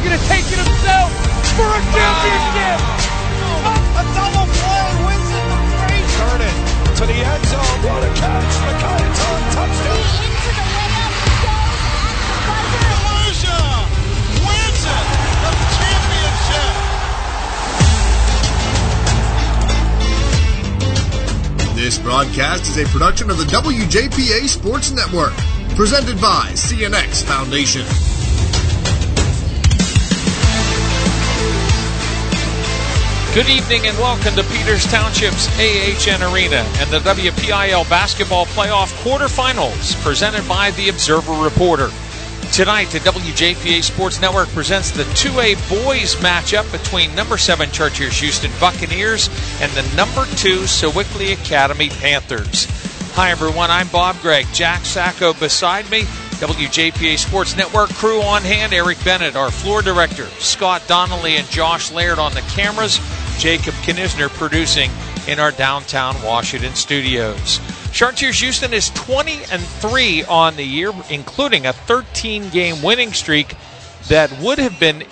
going to take it himself for a championship. A double play, wins it the break. Turn it to the end zone. What a catch. McKinnon, touchdown. Into the layup, goes at the buzzer. Volusia wins it, the championship. This broadcast is a production of the WJPA Sports Network, presented by CNX Foundation. Good evening and welcome to Peters Township's AHN Arena and the WPIL Basketball Playoff Quarterfinals, presented by the Observer Reporter. Tonight, the WJPA Sports Network presents the 2A boys matchup between number 7 Chartiers Houston Buccaneers and the number 2 Sewickley Academy Panthers. Hi everyone, I'm Bob Gregg. Jack Sacco beside me. WJPA Sports Network crew on hand. Eric Bennett, our floor director. Scott Donnelly and Josh Laird on the cameras. Jacob Knisner producing in our downtown Washington studios. Chartiers Houston is 20-3 on the year, including a 13-game winning streak that would have been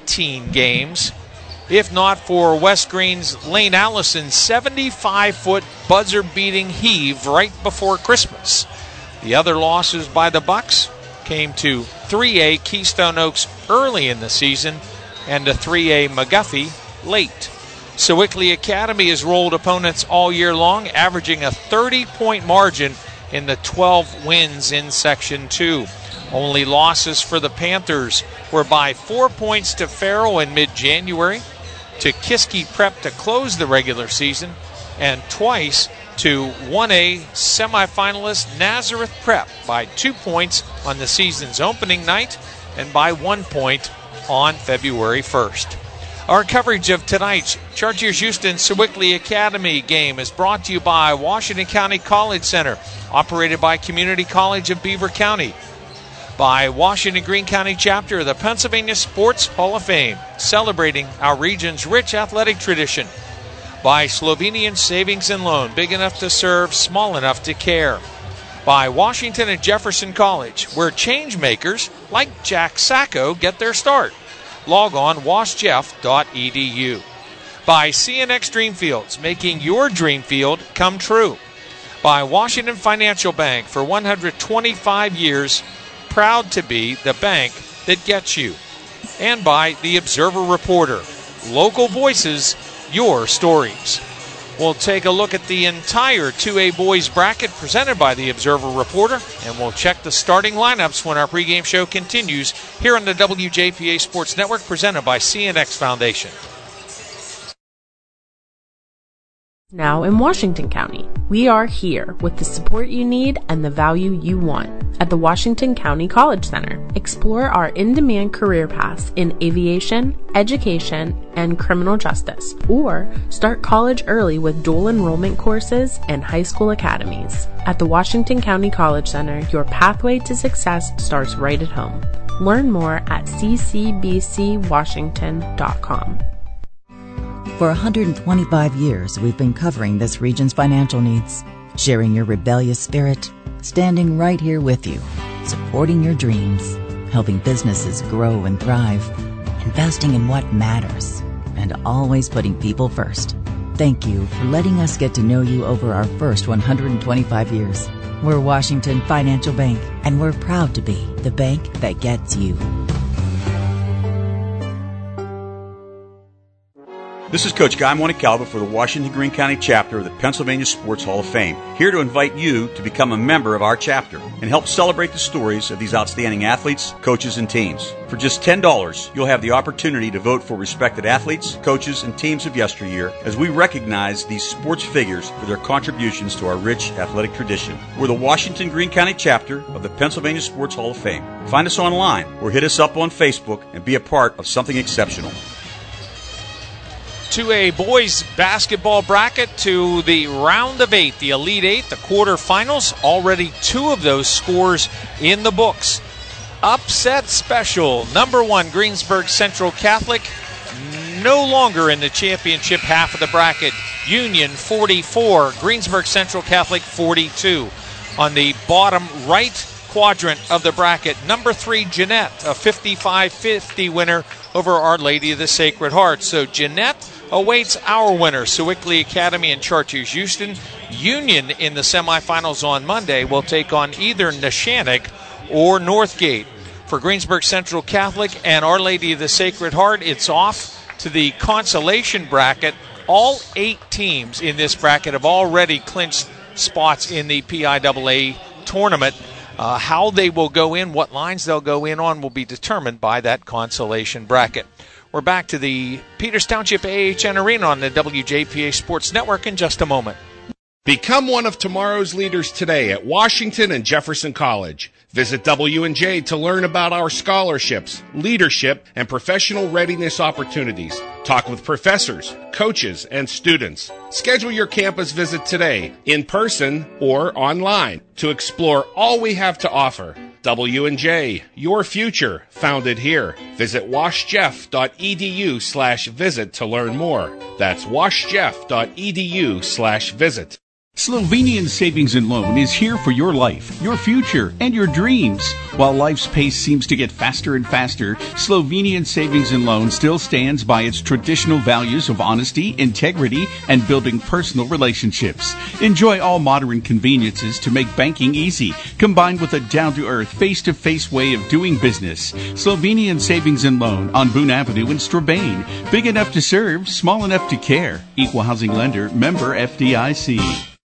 18 games if not for West Green's Lane Allison's 75-foot buzzer-beating heave right before Christmas. The other losses by the Bucks came to 3A Keystone Oaks early in the season and to 3A McGuffey late. Sewickley Academy has rolled opponents all year long, averaging a 30-point margin in the 12 wins in Section 2. Only losses for the Panthers were by 4 points to Farrell in mid-January, to Kiski Prep to close the regular season, and twice to 1A semifinalist Nazareth Prep by 2 points on the season's opening night and by 1 point on February 1st. Our coverage of tonight's Chartiers Houston Sewickley Academy game is brought to you by Washington County College Center, operated by Community College of Beaver County. By Washington Greene County Chapter of the Pennsylvania Sports Hall of Fame, celebrating our region's rich athletic tradition. By Slovenian Savings and Loan, big enough to serve, small enough to care. By Washington and Jefferson College, where change makers like Jack Sacco get their start. Log on washjeff.edu. By CNX Dreamfields, making your dream field come true. By Washington Financial Bank, for 125 years, proud to be the bank that gets you. And by the Observer Reporter, local voices, your stories. We'll take a look at the entire 2A boys bracket presented by the Observer Reporter, and we'll check the starting lineups when our pregame show continues here on the WJPA Sports Network, presented by CNX Foundation. Now in Washington County, we are here with the support you need and the value you want. At the Washington County College Center, explore our in-demand career paths in aviation, education, and criminal justice, or start college early with dual enrollment courses and high school academies. At the Washington County College Center, your pathway to success starts right at home. Learn more at ccbcwashington.com. For 125 years, we've been covering this region's financial needs, sharing your rebellious spirit, standing right here with you, supporting your dreams, helping businesses grow and thrive, investing in what matters, and always putting people first. Thank you for letting us get to know you over our first 125 years. We're Washington Financial Bank, and we're proud to be the bank that gets you. This is Coach Guy Montecalvo for the Washington Greene County Chapter of the Pennsylvania Sports Hall of Fame, here to invite you to become a member of our chapter and help celebrate the stories of these outstanding athletes, coaches, and teams. For just $10, you'll have the opportunity to vote for respected athletes, coaches, and teams of yesteryear as we recognize these sports figures for their contributions to our rich athletic tradition. We're the Washington Greene County Chapter of the Pennsylvania Sports Hall of Fame. Find us online or hit us up on Facebook and be a part of something exceptional. 2A boys basketball bracket to the round of 8, the Elite 8, the quarterfinals. Already 2 of those scores in the books. Upset special. Number 1, Greensburg Central Catholic, no longer in the championship half of the bracket. Union 44, Greensburg Central Catholic 42. On the bottom right quadrant of the bracket. Number 3, Jeanette, a 55-50 winner over Our Lady of the Sacred Heart. So Jeanette awaits our winner, Sewickley Academy and Chartiers Houston. Union in the semifinals on Monday will take on either Neshannock or Northgate. For Greensburg Central Catholic and Our Lady of the Sacred Heart, it's off to the consolation bracket. All 8 teams in this bracket have already clinched spots in the PIAA tournament. How they will go in, what lines they'll go in on, will be determined by that consolation bracket. We're back to the Peters Township AHN Arena on the WJPA Sports Network in just a moment. Become one of tomorrow's leaders today at Washington and Jefferson College. Visit W&J to learn about our scholarships, leadership, and professional readiness opportunities. Talk with professors, coaches, and students. Schedule your campus visit today, in person or online, to explore all we have to offer. W&J, your future, founded here. Visit washjeff.edu/visit to learn more. That's washjeff.edu/visit. Slovenian Savings and Loan is here for your life, your future, and your dreams. While life's pace seems to get faster and faster, Slovenian Savings and Loan still stands by its traditional values of honesty, integrity, and building personal relationships. Enjoy all modern conveniences to make banking easy, combined with a down-to-earth, face-to-face way of doing business. Slovenian Savings and Loan on Boone Avenue in Strabane. Big enough to serve, small enough to care. Equal housing lender, member FDIC.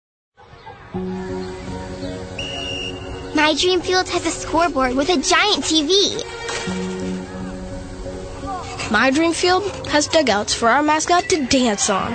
My Dream Field has a scoreboard with a giant TV. My Dream Field has dugouts for our mascot to dance on.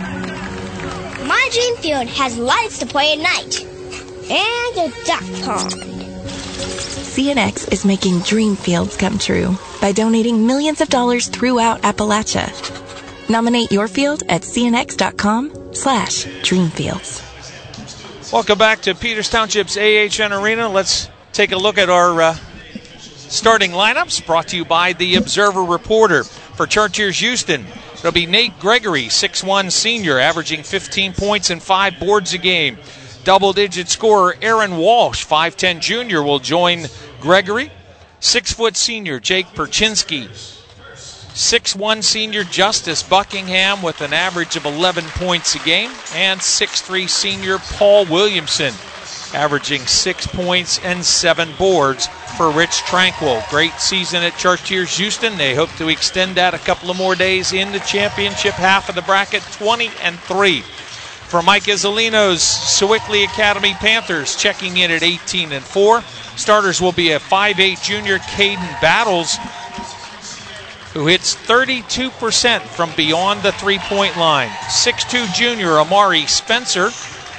My Dream Field has lights to play at night. And a duck pond. CNX is making dream fields come true by donating millions of dollars throughout Appalachia. Nominate your field at cnx.com/dreamfields. Welcome back to Peters Township's AHN Arena. Let's take a look at our starting lineups, brought to you by the Observer Reporter. For Chartiers Houston, it'll be Nate Gregory, 6'1" senior, averaging 15 points and 5 boards a game. Double-digit scorer Aaron Walsh, 5'10" junior, will join Gregory. 6' senior Jake Perchinsky. 6'1" senior Justice Buckingham with an average of 11 points a game. And 6'3" senior Paul Williamson, averaging 6 points and 7 boards for Rich Tranquil. Great season at Chartiers Houston. They hope to extend that a couple of more days in the championship half of the bracket, 20-3. For Mike Izzolino's Sewickley Academy Panthers, checking in at 18-4. Starters will be a 5'8" junior Caden Battles, who hits 32% from beyond the three-point line. 6'2" junior Amari Spencer.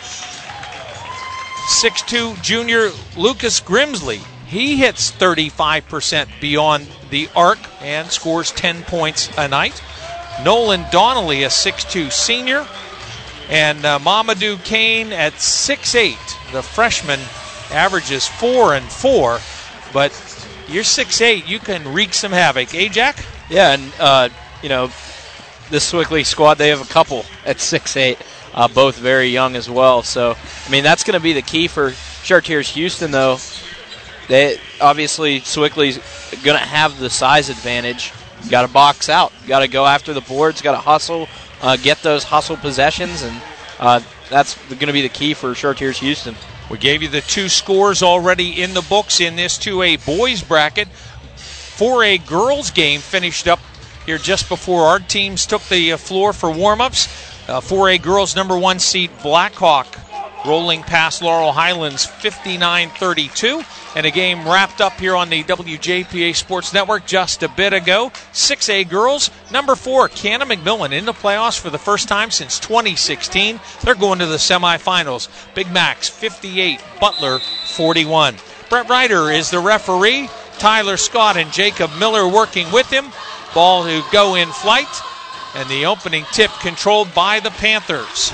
6'2" junior Lucas Grimsley. He hits 35% beyond the arc and scores 10 points a night. Nolan Donnelly, a 6'2" senior. And Mamadou Kane at 6'8". The freshman averages 4 and 4. But you're 6'8", you can wreak some havoc. Eh, Jack? Yeah, and, this Sewickley squad, they have a couple at 6'8", both very young as well. So, I mean, that's going to be the key for Chartiers Houston, though. They obviously, Sewickley's going to have the size advantage. You got to box out. You got to go after the boards. Got to hustle, get those hustle possessions, and that's going to be the key for Chartiers Houston. We gave you the 2 scores already in the books in this 2A boys bracket. 4A girls game finished up here just before our teams took the floor for warm-ups. 4A girls number 1 seed Blackhawk rolling past Laurel Highlands 59-32. And a game wrapped up here on the WJPA Sports Network just a bit ago. 6A girls, number 4, Canna McMillan in the playoffs for the first time since 2016. They're going to the semifinals. Big Macs 58, Butler 41. Brett Ryder is the referee. Tyler Scott and Jacob Miller working with him. Ball to go in flight. And the opening tip controlled by the Panthers.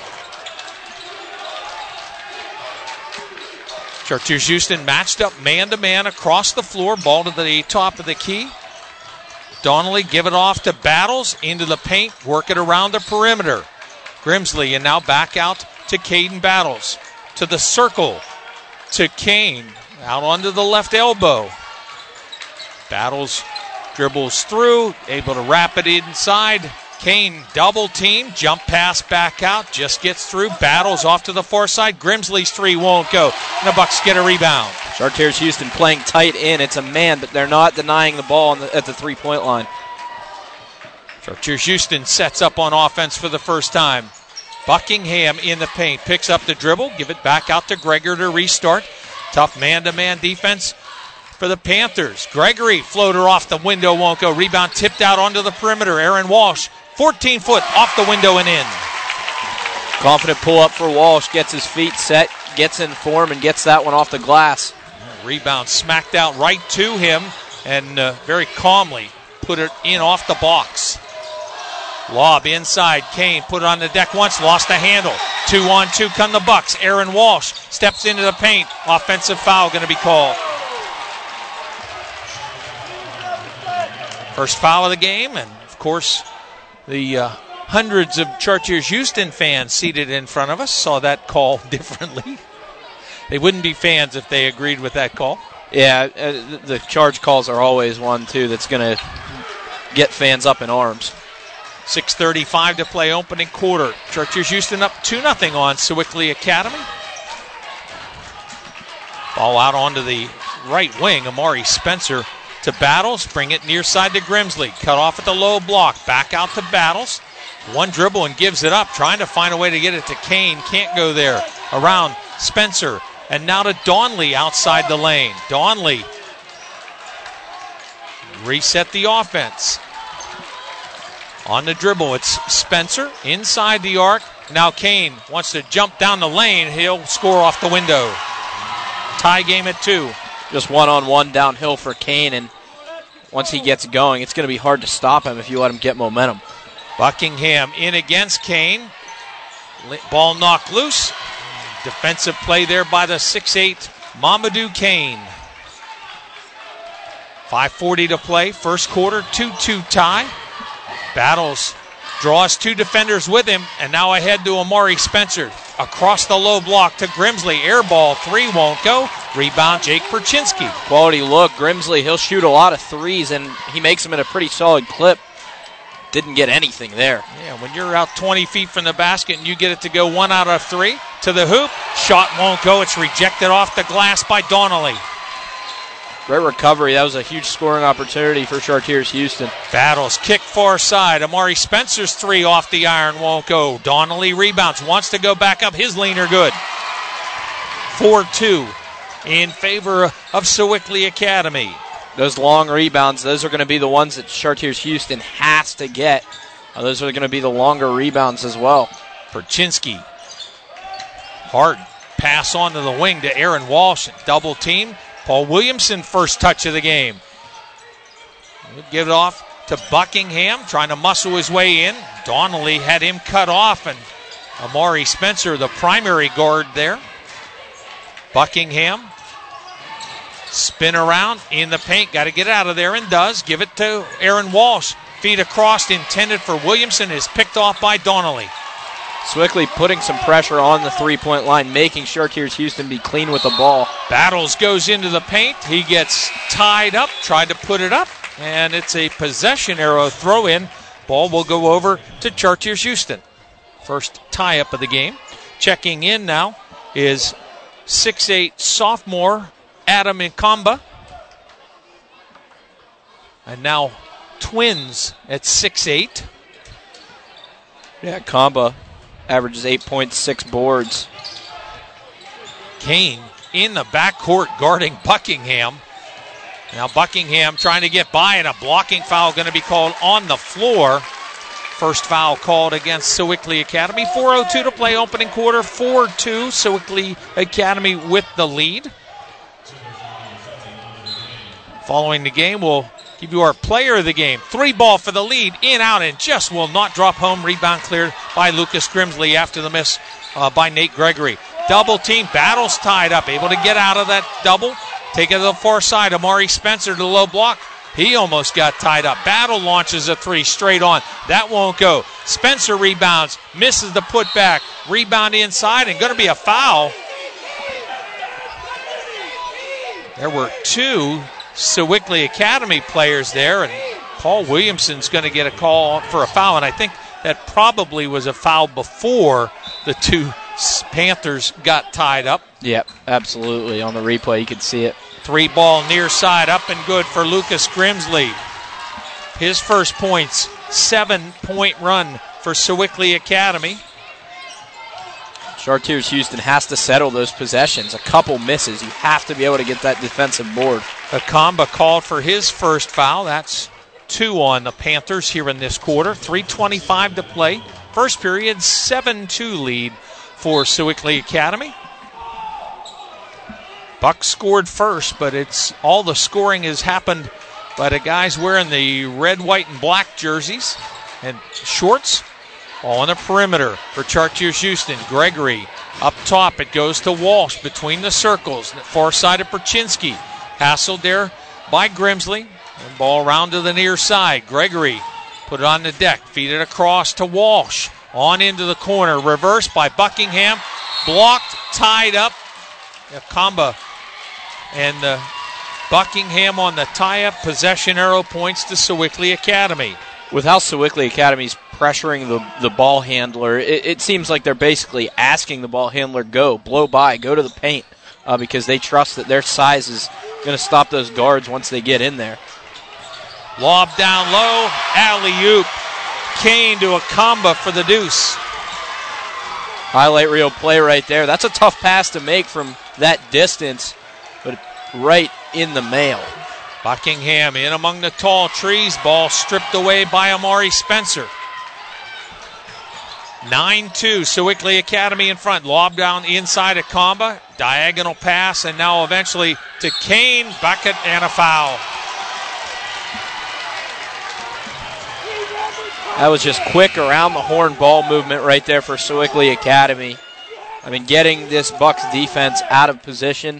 Chartiers Houston matched up man-to-man across the floor. Ball to the top of the key. Donnelly give it off to Battles. Into the paint. Work it around the perimeter. Grimsley, and now back out to Caden Battles. To the circle. To Kane. Out onto the left elbow. Battles, dribbles through, able to wrap it inside. Kane double team, jump pass back out, just gets through. Battles off to the far side. Grimsley's three won't go. And the Bucks get a rebound. Chartiers Houston playing tight in. It's a man, but they're not denying the ball at the 3-point line. Chartiers Houston sets up on offense for the first time. Buckingham in the paint, picks up the dribble, give it back out to Gregor to restart. Tough man-to-man defense for the Panthers. Gregory, floater off the window, won't go. Rebound tipped out onto the perimeter. Aaron Walsh, 14-foot off the window and in. Confident pull-up for Walsh, gets his feet set, gets in form, and gets that one off the glass. Rebound smacked out right to him, and very calmly put it in off the box. Lob inside. Kane put it on the deck once, lost the handle. 2-on-2 come the Bucks. Aaron Walsh steps into the paint. Offensive foul going to be called. First foul of the game, and of course the hundreds of Chartiers Houston fans seated in front of us saw that call differently. They wouldn't be fans if they agreed with that call. Yeah, the charge calls are always one, too, that's going to get fans up in arms. 6:35 to play opening quarter. Chartiers Houston up 2-0 on Sewickley Academy. Ball out onto the right wing. Amari Spencer to Battles. Bring it near side to Grimsley. Cut off at the low block. Back out to Battles. One dribble and gives it up. Trying to find a way to get it to Kane. Can't go there. Around Spencer. And now to Donnelly outside the lane. Donnelly reset the offense. On the dribble, it's Spencer inside the arc. Now Kane wants to jump down the lane. He'll score off the window. Tie game at 2. Just one-on-one downhill for Kane, and once he gets going, it's going to be hard to stop him if you let him get momentum. Buckingham in against Kane. Ball knocked loose. Defensive play there by the 6'8", Mamadou Kane. 5:40 to play. First quarter, 2-2 tie. Battles draws two defenders with him, and now ahead to Amari Spencer. Across the low block to Grimsley. Air ball, three won't go. Rebound, Jake Perchinsky. Quality look. Grimsley, he'll shoot a lot of threes, and he makes them in a pretty solid clip. Didn't get anything there. Yeah, when you're out 20 feet from the basket and you get it to go 1 out of 3 to the hoop, shot won't go. It's rejected off the glass by Donnelly. Great recovery. That was a huge scoring opportunity for Chartiers Houston. Battles, kick far side. Amari Spencer's three off the iron won't go. Donnelly rebounds, wants to go back up. His leaner good. 4-2 in favor of Sewickley Academy. Those long rebounds, those are going to be the ones that Chartiers Houston has to get. Those are going to be the longer rebounds as well. Perchinsky. Hard pass onto the wing to Aaron Walsh. Double team. Paul Williamson, first touch of the game. We'll give it off to Buckingham, trying to muscle his way in. Donnelly had him cut off, and Amari Spencer, the primary guard there. Buckingham, spin around in the paint, got to get out of there, and does. Give it to Aaron Walsh. Feed across, intended for Williamson, is picked off by Donnelly. Sewickley putting some pressure on the three-point line, making Chartiers Houston be clean with the ball. Battles goes into the paint. He gets tied up, tried to put it up, and it's a possession arrow throw-in. Ball will go over to Chartiers Houston. First tie-up of the game. Checking in now is 6'8" sophomore Adam Ikamba. And now twins at 6'8". Yeah, Ikamba averages 8.6 boards. Kane in the backcourt guarding Buckingham. Now Buckingham trying to get by, and a blocking foul going to be called on the floor. First foul called against Sewickley Academy. 4:02 to play opening quarter. 4-2, Sewickley Academy with the lead. Following the game, we'll give you our player of the game. 3-ball for the lead. In, out, and just will not drop home. Rebound cleared by Lucas Grimsley after the miss by Nate Gregory. Double team. Battles tied up. Able to get out of that double. Take it to the far side. Amari Spencer to the low block. He almost got tied up. Battle launches a three straight on. That won't go. Spencer rebounds. Misses the putback. Rebound inside, and going to be a foul. There were 2 Sewickley Academy players there, and Paul Williamson's going to get a call for a foul, and I think that probably was a foul before the 2 Panthers got tied up. Yep, absolutely. On the replay, you can see it. 3-ball near side, up and good for Lucas Grimsley. His first points, 7-point run for Sewickley Academy. Chartiers Houston has to settle those possessions. A couple misses. You have to be able to get that defensive board. Akamba called for his first foul. That's 2 on the Panthers here in this quarter. 3:25 to play. First period, 7-2 lead for Sewickley Academy. Bucks scored first, but it's all the scoring has happened by the guys wearing the red, white, and black jerseys and shorts. All on the perimeter for Chartiers Houston. Gregory up top. It goes to Walsh between the circles. Far side of Perchinsky. Hassled there by Grimsley. And ball around to the near side. Gregory put it on the deck. Feed it across to Walsh. On into the corner. Reversed by Buckingham. Blocked. Tied up. Akamba and Buckingham on the tie-up. Possession arrow points to Sewickley Academy. With how Sewickley Academy's pressuring the ball handler, it seems like they're basically asking the ball handler, blow by, go to the paint, because they trust that their size is going to stop those guards once they get in there. Lob down low, alley-oop. Kane to Akamba for the deuce. Highlight reel play right there. That's a tough pass to make from that distance, but right in the mail. Buckingham in among the tall trees. Ball stripped away by Amari Spencer. 9-2, Sewickley Academy in front. Lob down inside Akamba. Diagonal pass, and now eventually to Kane. Bucket and a foul. That was just quick around the horn ball movement right there for Sewickley Academy. I mean, getting this Bucks defense out of position.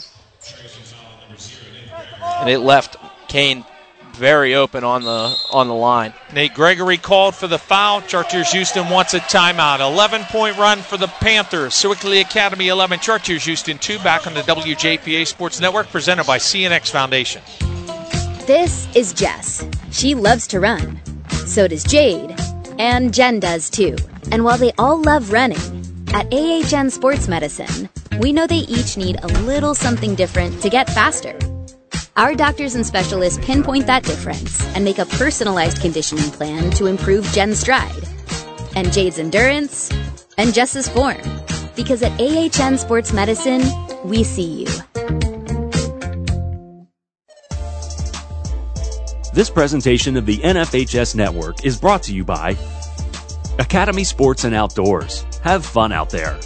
And it left Kane very open on the line. Nate Gregory called for the foul. Chartiers Houston wants a timeout. 11-point run for the Panthers. Sewickley Academy 11, Chartiers Houston 2. Back on the WJPA Sports Network, presented by CNX Foundation. This is Jess. She loves to run. So does Jade. And Jen does too. And while they all love running, at AHN Sports Medicine, we know they each need a little something different to get faster. Our doctors and specialists pinpoint that difference and make a personalized conditioning plan to improve Jen's stride, and Jade's endurance, and Jess's form. Because at AHN Sports Medicine, we see you. This presentation of the NFHS Network is brought to you by Academy Sports and Outdoors. Have fun out there.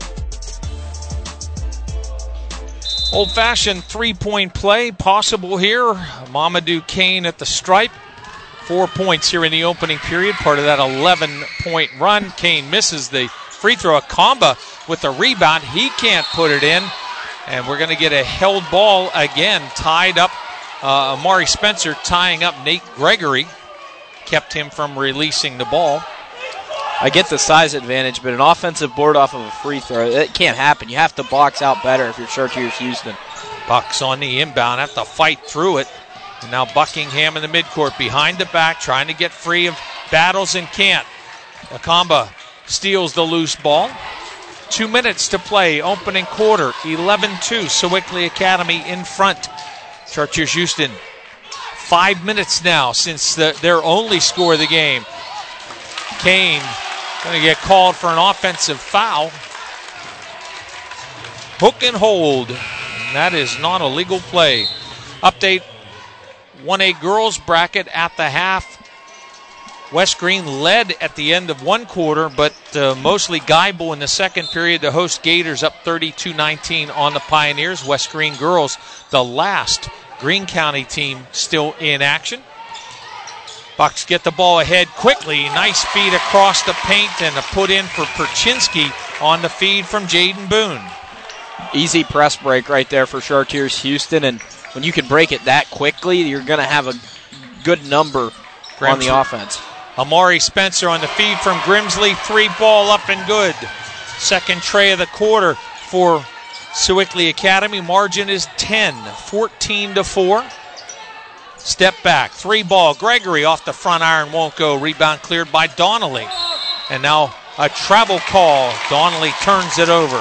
Old-fashioned three-point play possible here. Mamadou Kane at the stripe. 4 points here in the opening period, part of that 11-point run. Kane misses the free throw. Akamba with the rebound. He can't put it in. And we're going to get a held ball again, tied up. Amari Spencer tying up Nate Gregory. Kept him from releasing the ball. I get the size advantage, but an offensive board off of a free throw, it can't happen. You have to box out better if you're Chartiers Houston. Bucks on the inbound, have to fight through it. And now Buckingham in the midcourt, behind the back, trying to get free of battles and can't. Akamba steals the loose ball. 2 minutes to play, opening quarter, 11-2, Sewickley Academy in front. Chartiers Houston, 5 minutes now since their only score of the game. Kane going to get called for an offensive foul. Hook and hold. And that is not a legal play. Update 1A girls bracket at the half. West Green led at the end of one quarter, but mostly Geibel in the second period. The host Gators up 32-19 on the Pioneers. West Green girls, the last Greene County team still in action. Bucks get the ball ahead quickly. Nice feed across the paint and a put in for Perchinsky on the feed from Jaden Boone. Easy press break right there for Chartiers Houston, and when you can break it that quickly, you're going to have a good number on the offense. Amari Spencer on the feed from Grimsley. 3 ball up and good. Second tray of the quarter for Sewickley Academy. Margin is 10, 14-4. Step back, 3-ball. Gregory off the front iron, won't go. Rebound cleared by Donnelly. And now a travel call. Donnelly turns it over.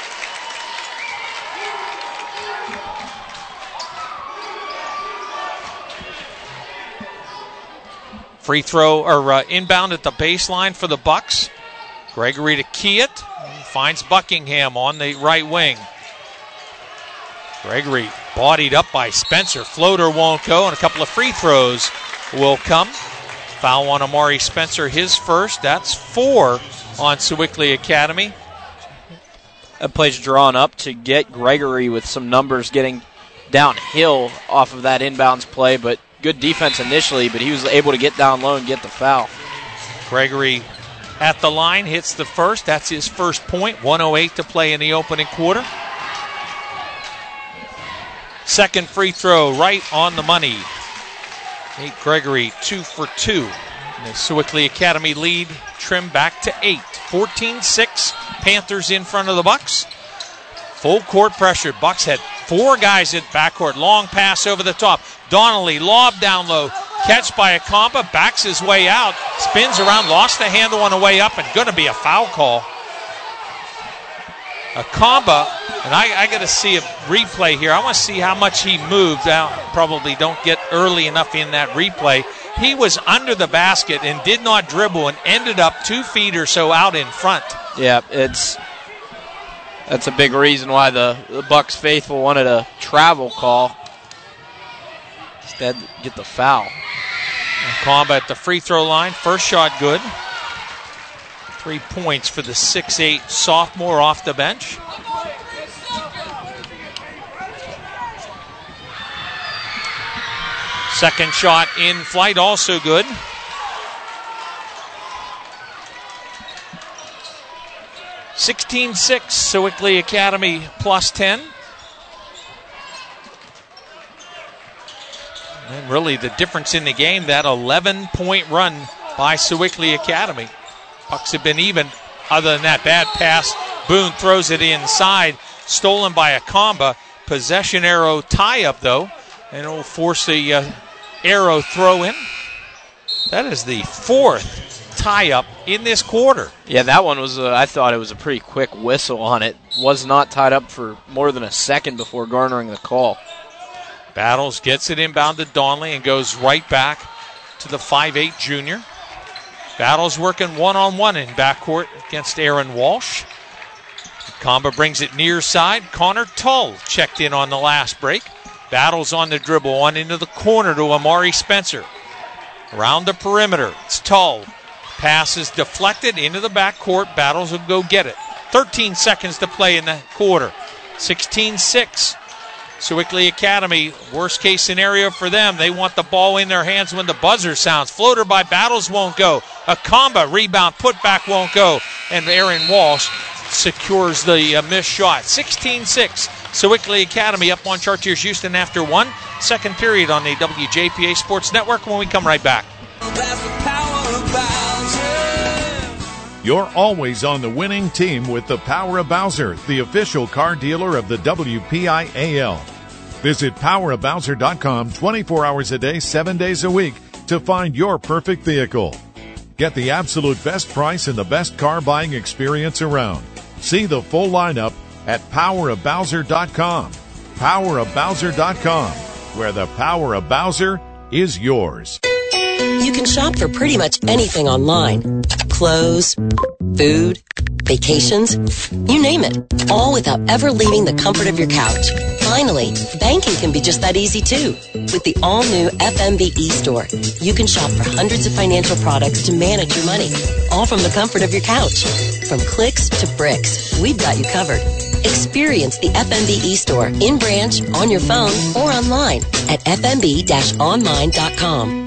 Free throw, or inbound at the baseline for the Bucks. Gregory to key it. Finds Buckingham on the right wing. Gregory bodied up by Spencer. Floater won't go, and a couple of free throws will come. Foul on Amari Spencer, his first. That's 4 on Sewickley Academy. That play's drawn up to get Gregory with some numbers getting downhill off of that inbounds play, but good defense initially, but he was able to get down low and get the foul. Gregory at the line, hits the first. That's his first point. 1:08 to play in the opening quarter. Second free throw right on the money. Nate Gregory 2 for 2. And the Sewickley Academy lead trimmed back to 8. 14-6. Panthers in front of the Bucks. Full court pressure. Bucks had 4 guys at backcourt. Long pass over the top. Donnelly lob down low. Catch by Akomba. Backs his way out. Spins around. Lost the handle on the way up. And going to be a foul call. Akomba, and I got to see a replay here. I want to see how much he moved. I probably don't get early enough in that replay. He was under the basket and did not dribble and ended up 2 feet or so out in front. Yeah, that's a big reason why the Bucks faithful wanted a travel call. Instead, get the foul. Akomba at the free throw line. First shot good. 3 points for the 6'8 sophomore off the bench. Second shot in flight, also good. (16-6), Sewickley Academy plus 10. And really the difference in the game, that 11-point run by Sewickley Academy. Bucks have been even. Other than that bad pass, Boone throws it inside, stolen by Akomba. Possession arrow tie-up, though, and it will force the arrow throw in. That is the 4th tie-up in this quarter. Yeah, that one was, I thought it was a pretty quick whistle on it. Was not tied up for more than a second before garnering the call. Battles gets it inbound to Donnelly and goes right back to the 5'8 junior. Battles working one-on-one in backcourt against Aaron Walsh. Akomba brings it near side. Connor Tull checked in on the last break. Battles on the dribble, on into the corner to Amari Spencer. Around the perimeter, it's Tull. Pass is deflected into the backcourt. Battles will go get it. 13 seconds to play in the quarter. 16-6. Sewickley Academy, worst case scenario for them. They want the ball in their hands when the buzzer sounds. Floater by Battles won't go. Akomba rebound, put back won't go. And Aaron Walsh secures the missed shot. 16-6. Sewickley Academy up on Chartiers Houston after 1. Second period on the WJPA Sports Network when we come right back. You're always on the winning team with the Power of Bowser, the official car dealer of the WPIAL. Visit powerofbowser.com 24 hours a day, 7 days a week to find your perfect vehicle. Get the absolute best price and the best car buying experience around. See the full lineup at powerofbowser.com. Powerofbowser.com, where the power of Bowser is yours. You can shop for pretty much anything online. Clothes, food, vacations, you name it. All without ever leaving the comfort of your couch. Finally, banking can be just that easy too. With the all-new FMB e-store, you can shop for hundreds of financial products to manage your money. All from the comfort of your couch. From clicks to bricks, we've got you covered. Experience the FMB e-store in branch, on your phone, or online at fmb-online.com.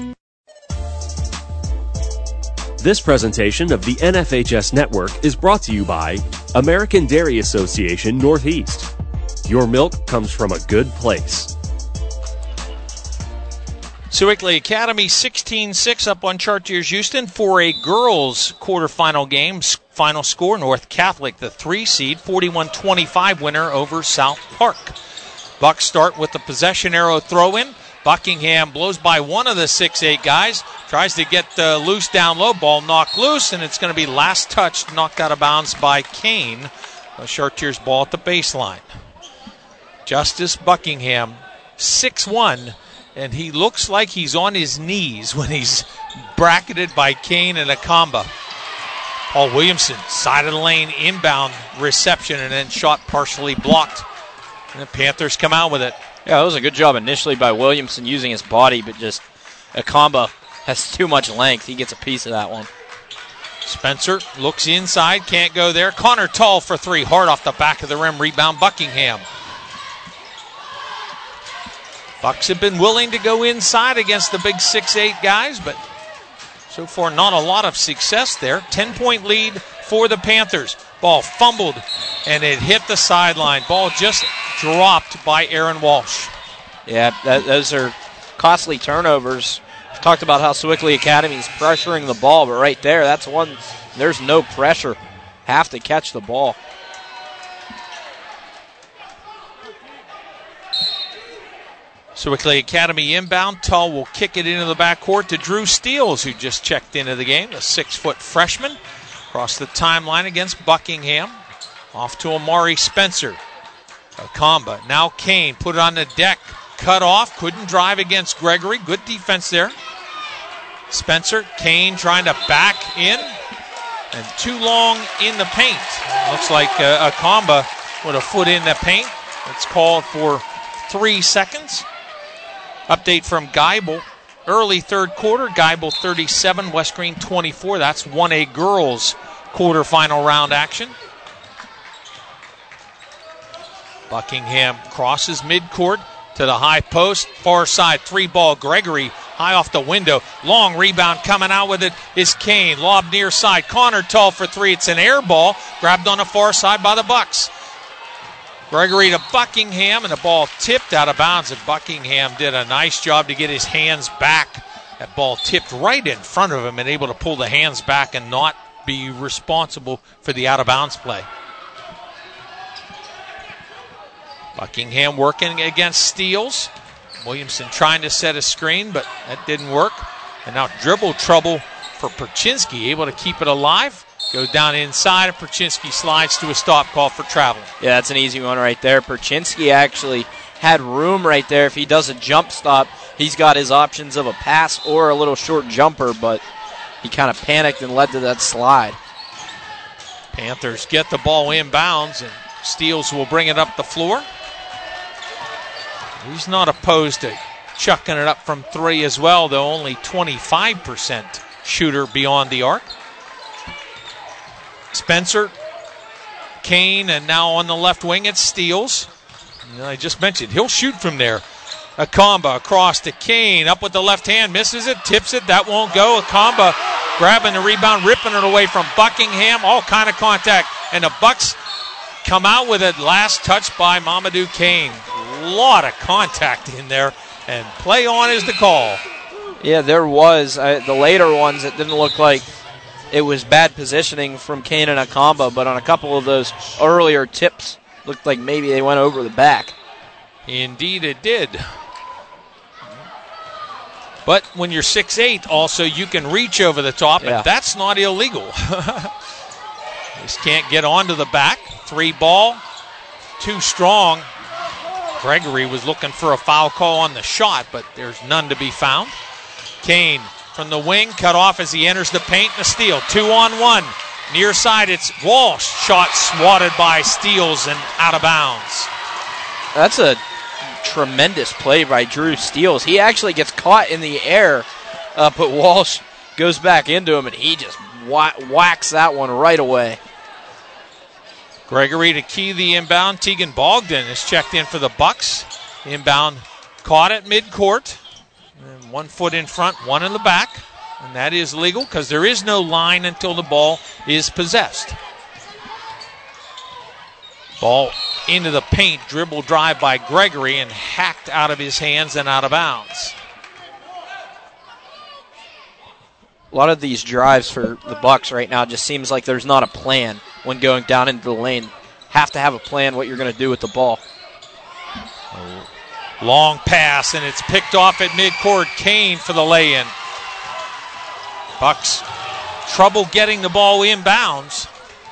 This presentation of the NFHS Network is brought to you by American Dairy Association Northeast. Your milk comes from a good place. Sewickley Academy 16-6 up on Chartiers Houston for a girls quarterfinal game. Final score, North Catholic, the 3 seed, 41-25 winner over South Park. Bucks start with the possession arrow throw-in. Buckingham blows by one of the 6'8 guys. Tries to get loose down low. Ball knocked loose, and it's going to be last touched, knocked out of bounds by Kane. A Chartiers ball at the baseline. Justice Buckingham, 6'1", and he looks like he's on his knees when he's bracketed by Kane and Akamba. Paul Williamson, side of the lane, inbound reception, and then shot partially blocked. And the Panthers come out with it. Yeah, that was a good job initially by Williamson using his body, but just Akamba has too much length. He gets a piece of that one. Spencer looks inside, can't go there. Connor Tall for 3, hard off the back of the rim, rebound Buckingham. Bucks have been willing to go inside against the big 6'8 guys, but so far not a lot of success there. 10-point lead for the Panthers. Ball fumbled, and it hit the sideline. Ball just dropped by Aaron Walsh. Yeah, those are costly turnovers. We've talked about how Sewickley Academy is pressuring the ball, but right there, that's one, there's no pressure. Have to catch the ball. Sewickley Academy inbound. Tull will kick it into the backcourt to Drew Steele, who just checked into the game, the 6-foot freshman. Across the timeline against Buckingham. Off to Amari Spencer. Akamba, now Kane, put it on the deck. Cut off, couldn't drive against Gregory. Good defense there. Spencer, Kane trying to back in. And too long in the paint. Looks like Akamba with a foot in the paint. It's called for 3 seconds. Update from Geibel. Early third quarter, Geibel 37, West Green 24. That's 1A girls quarterfinal round action. Buckingham crosses midcourt to the high post. Far side, 3-ball. Gregory high off the window. Long rebound coming out with it is Kane. Lob near side. Connor Tull for 3. It's an air ball. Grabbed on the far side by the Bucks. Gregory to Buckingham, and the ball tipped out of bounds, and Buckingham did a nice job to get his hands back. That ball tipped right in front of him and able to pull the hands back and not be responsible for the out-of-bounds play. Buckingham working against Steele. Williamson trying to set a screen, but that didn't work. And now dribble trouble for Perchinsky, able to keep it alive. Goes down inside, and Perchinsky slides to a stop call for travel. Yeah, that's an easy one right there. Perchinsky actually had room right there. If he does a jump stop, he's got his options of a pass or a little short jumper, but he kind of panicked and led to that slide. Panthers get the ball inbounds, and Steele will bring it up the floor. He's not opposed to chucking it up from 3 as well, though only 25% shooter beyond the arc. Spencer, Kane, and now on the left wing it's Steele. I just mentioned he'll shoot from there. Akamba across to Kane, up with the left hand, misses it, tips it, that won't go. Akamba grabbing the rebound, ripping it away from Buckingham, all kind of contact, and the Bucks come out with it. Last touch by Mamadou Kane. A lot of contact in there, and play on is the call. Yeah, there was. The later ones, it didn't look like it was bad positioning from Kane and Akamba, but on a couple of those earlier tips, looked like maybe they went over the back. Indeed it did. But when you're 6'8", also you can reach over the top, and that's not illegal. Just can't get onto the back. 3-ball, too strong. Gregory was looking for a foul call on the shot, but there's none to be found. Kane from the wing, cut off as he enters the paint, and a steal. 2-on-1. Near side, it's Walsh. Shot swatted by Steele and out of bounds. That's a tremendous play by Drew Steele. He actually gets caught in the air, but Walsh goes back into him, and he just whacks that one right away. Gregory to key the inbound. Tegan Bogdan is checked in for the Bucks. Inbound caught at midcourt. And 1 foot in front, 1 in the back. And that is legal because there is no line until the ball is possessed. Ball into the paint, dribble drive by Gregory, and hacked out of his hands and out of bounds. lot of these drives for the Bucks right now just seems like there's not a plan when going down into the lane. Have to have a plan what you're going to do with the ball. Long pass, and it's picked off at midcourt. Kane for the lay-in. Bucks trouble getting the ball inbounds.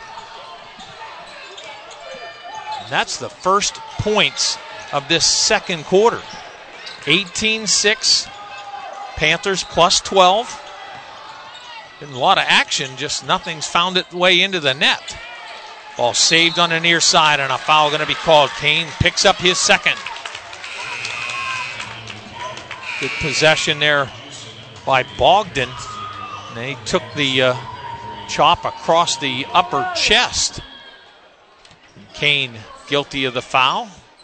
And that's the first points of this second quarter. 18-6, Panthers plus 12. Been a lot of action, just nothing's found its way into the net. Ball saved on the near side, and a foul going to be called. Kane picks up his second. Good possession there by Bogdan. And he took the chop across the upper chest. Kane guilty of the foul.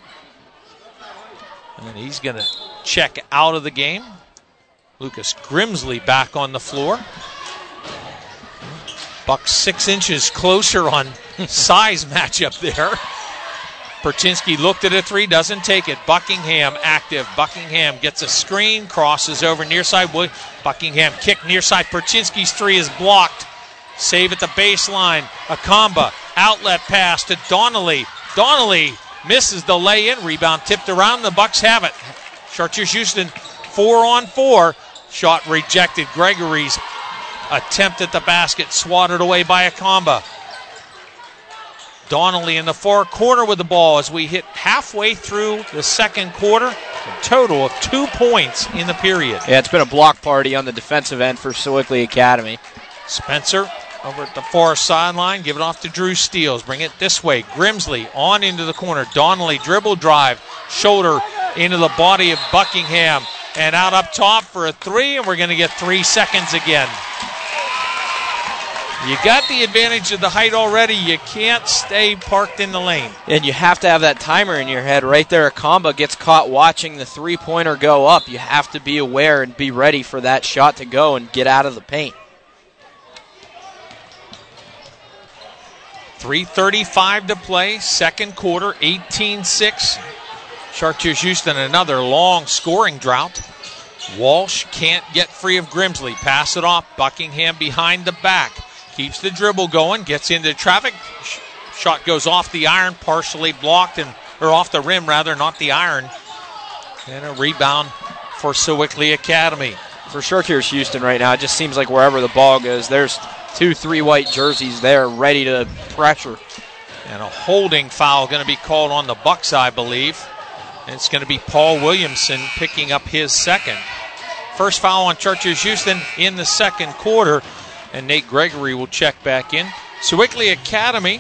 And he's going to check out of the game. Lucas Grimsley back on the floor. Bucks 6 inches closer on size matchup there. Perchinsky looked at a three, doesn't take it. Buckingham active. Buckingham gets a screen, crosses over near side. Buckingham kick near side. Perchinsky's three is blocked. Save at the baseline. Akamba, outlet pass to Donnelly. Donnelly misses the lay-in. Rebound tipped around. The Bucks have it. Chartiers Houston 4-on-4. Shot rejected. Gregory's attempt at the basket swatted away by Akamba. Donnelly in the far corner with the ball as we hit halfway through the second quarter. A total of 2 points in the period. Yeah, it's been a block party on the defensive end for Sewickley Academy. Spencer over at the far sideline. Give it off to Drew Steele. Bring it this way. Grimsley on into the corner. Donnelly dribble drive. Shoulder into the body of Buckingham. And out up top for a three. And we're going to get 3 seconds again. You got the advantage of the height already. You can't stay parked in the lane. And you have to have that timer in your head right there. Akamba gets caught watching the three-pointer go up. You have to be aware and be ready for that shot to go and get out of the paint. 3:35 to play, second quarter, 18-6. Chartiers Houston, another long scoring drought. Walsh can't get free of Grimsley. Pass it off. Buckingham behind the back. Keeps the dribble going, gets into traffic. Shot goes off the iron, partially blocked, or off the rim rather, not the iron. And a rebound for Sewickley Academy. For Chartiers Houston right now, it just seems like wherever the ball goes, there's 2-3 white jerseys there ready to pressure. And a holding foul going to be called on the Bucks, I believe. And it's going to be Paul Williamson picking up his second. First foul on Chartiers Houston in the second quarter. And Nate Gregory will check back in. Sewickley Academy,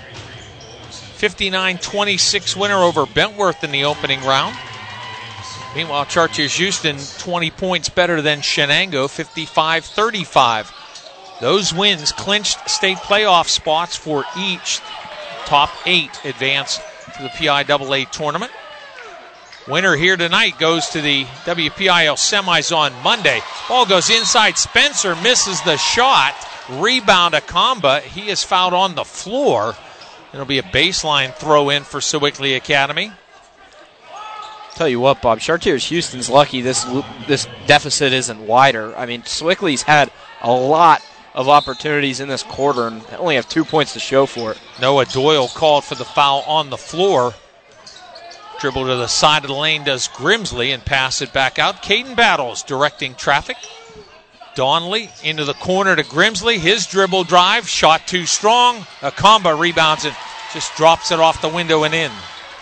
59-26 winner over Bentworth in the opening round. Meanwhile, Chartiers Houston, 20 points better than Shenango, 55-35. Those wins clinched state playoff spots for each. Top 8 advance to the PIAA tournament. Winner here tonight goes to the WPIL semis on Monday. Ball goes inside. Spencer misses the shot. Rebound Akamba. He is fouled on the floor. It'll be a baseline throw in for Sewickley Academy. Tell you what, Bob, Chartiers Houston's lucky this deficit isn't wider. I mean, Sewickley's had a lot of opportunities in this quarter and only have 2 points to show for it. Noah Doyle called for the foul on the floor. Dribble to the side of the lane does Grimsley and pass it back out. Caden Battles directing traffic. Donnelly into the corner to Grimsley. His dribble drive, shot too strong. Akamba rebounds it, just drops it off the window and in.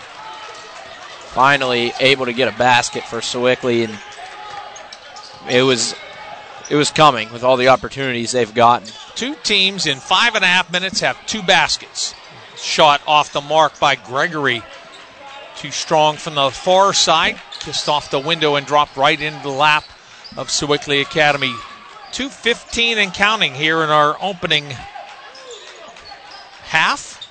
Finally able to get a basket for Sewickley, and it was coming with all the opportunities they've gotten. Two teams in 5.5 minutes have 2 baskets. Shot off the mark by Gregory. Too strong from the far side. Kissed off the window and dropped right into the lap of Sewickley Academy. 2:15 and counting here in our opening half.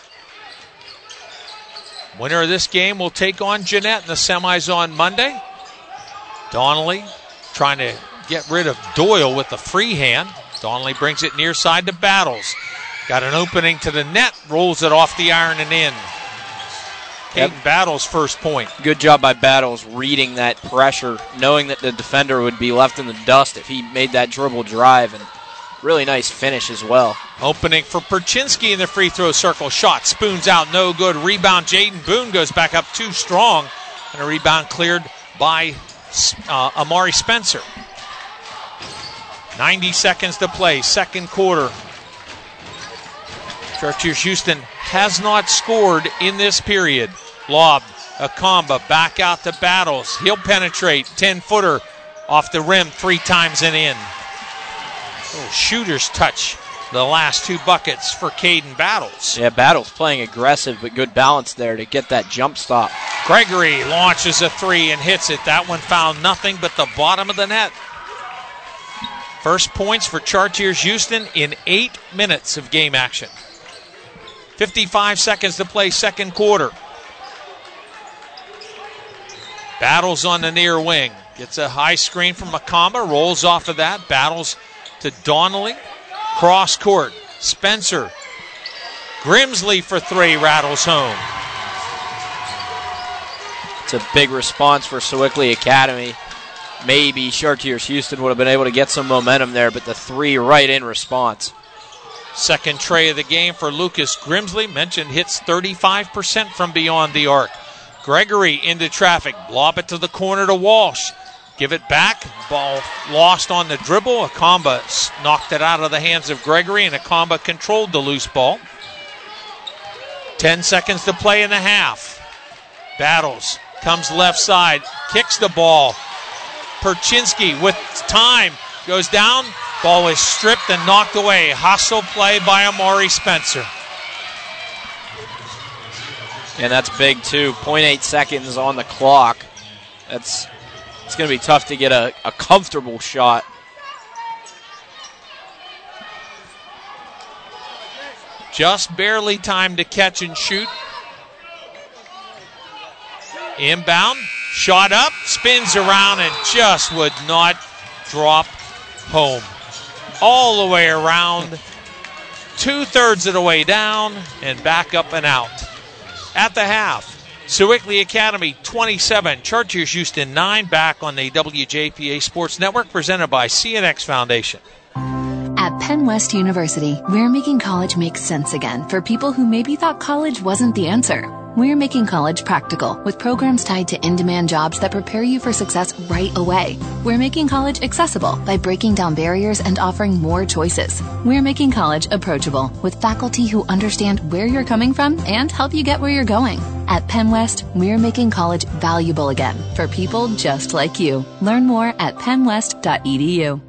Winner of this game will take on Jeanette in the semis on Monday. Donnelly trying to get rid of Doyle with the free hand. Donnelly brings it near side to Battles. Got an opening to the net, rolls it off the iron and in. Caden Battles' first point. Good job by Battles reading that pressure, knowing that the defender would be left in the dust if he made that dribble drive, and really nice finish as well. Opening for Perchinsky in the free throw circle. Shot spoons out, no good. Rebound, Jaden Boone goes back up too strong. And a rebound cleared by Amari Spencer. 90 seconds to play, second quarter. Chartiers Houston has not scored in this period. Lob, Akamba back out to Battles. He'll penetrate, 10-footer off the rim 3 times and in. Shooter's touch the last 2 buckets for Caden Battles. Yeah, Battles playing aggressive, but good balance there to get that jump stop. Gregory launches a 3 and hits it. That one found nothing but the bottom of the net. First points for Chartiers Houston in 8 minutes of game action. 55 seconds to play, second quarter. Battles on the near wing. Gets a high screen from Akamba, rolls off of that. Battles to Donnelly. Cross court. Spencer. Grimsley for 3, rattles home. It's a big response for Sewickley Academy. Maybe Chartiers Houston would have been able to get some momentum there, but the 3 right in response. Second tray of the game for Lucas Grimsley. Mentioned hits 35% from beyond the arc. Gregory into traffic. Lob it to the corner to Walsh. Give it back. Ball lost on the dribble. Akamba knocked it out of the hands of Gregory, and Akamba controlled the loose ball. 10 seconds to play in the half. Battles. Comes left side. Kicks the ball. Perchinsky with time. Goes down. Ball is stripped and knocked away. Hustle play by Amari Spencer. And that's big, too. 0.8 seconds on the clock. It's going to be tough to get a comfortable shot. Just barely time to catch and shoot. Inbound. Shot up. Spins around and just would not drop home. All the way around. 2/3 of the way down and back up and out. At the half, Sewickley Academy 27, Chartiers Houston 9, back on the WJPA Sports Network, presented by CNX Foundation. At Penn West University, we're making college make sense again for people who maybe thought college wasn't the answer. We're making college practical with programs tied to in-demand jobs that prepare you for success right away. We're making college accessible by breaking down barriers and offering more choices. We're making college approachable with faculty who understand where you're coming from and help you get where you're going. At Penn West, we're making college valuable again for people just like you. Learn more at pennwest.edu.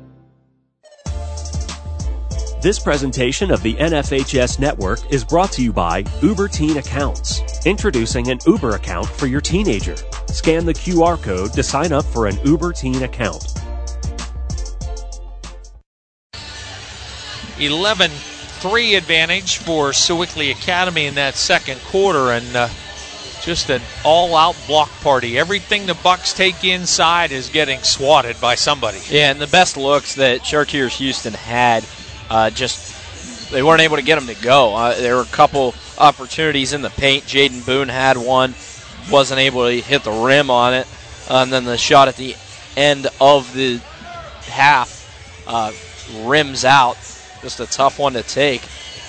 This presentation of the NFHS Network is brought to you by Uber Teen Accounts. Introducing an Uber account for your teenager. Scan the QR code to sign up for an Uber Teen account. 11-3 advantage for Sewickley Academy in that second quarter, and just an all-out block party. Everything the Bucks take inside is getting swatted by somebody. Yeah, and the best looks that Chartiers Houston had, they weren't able to get them to go. There were a couple opportunities in the paint. Jaden Boone had one, wasn't able to hit the rim on it. And then the shot at the end of the half rims out. Just a tough one to take.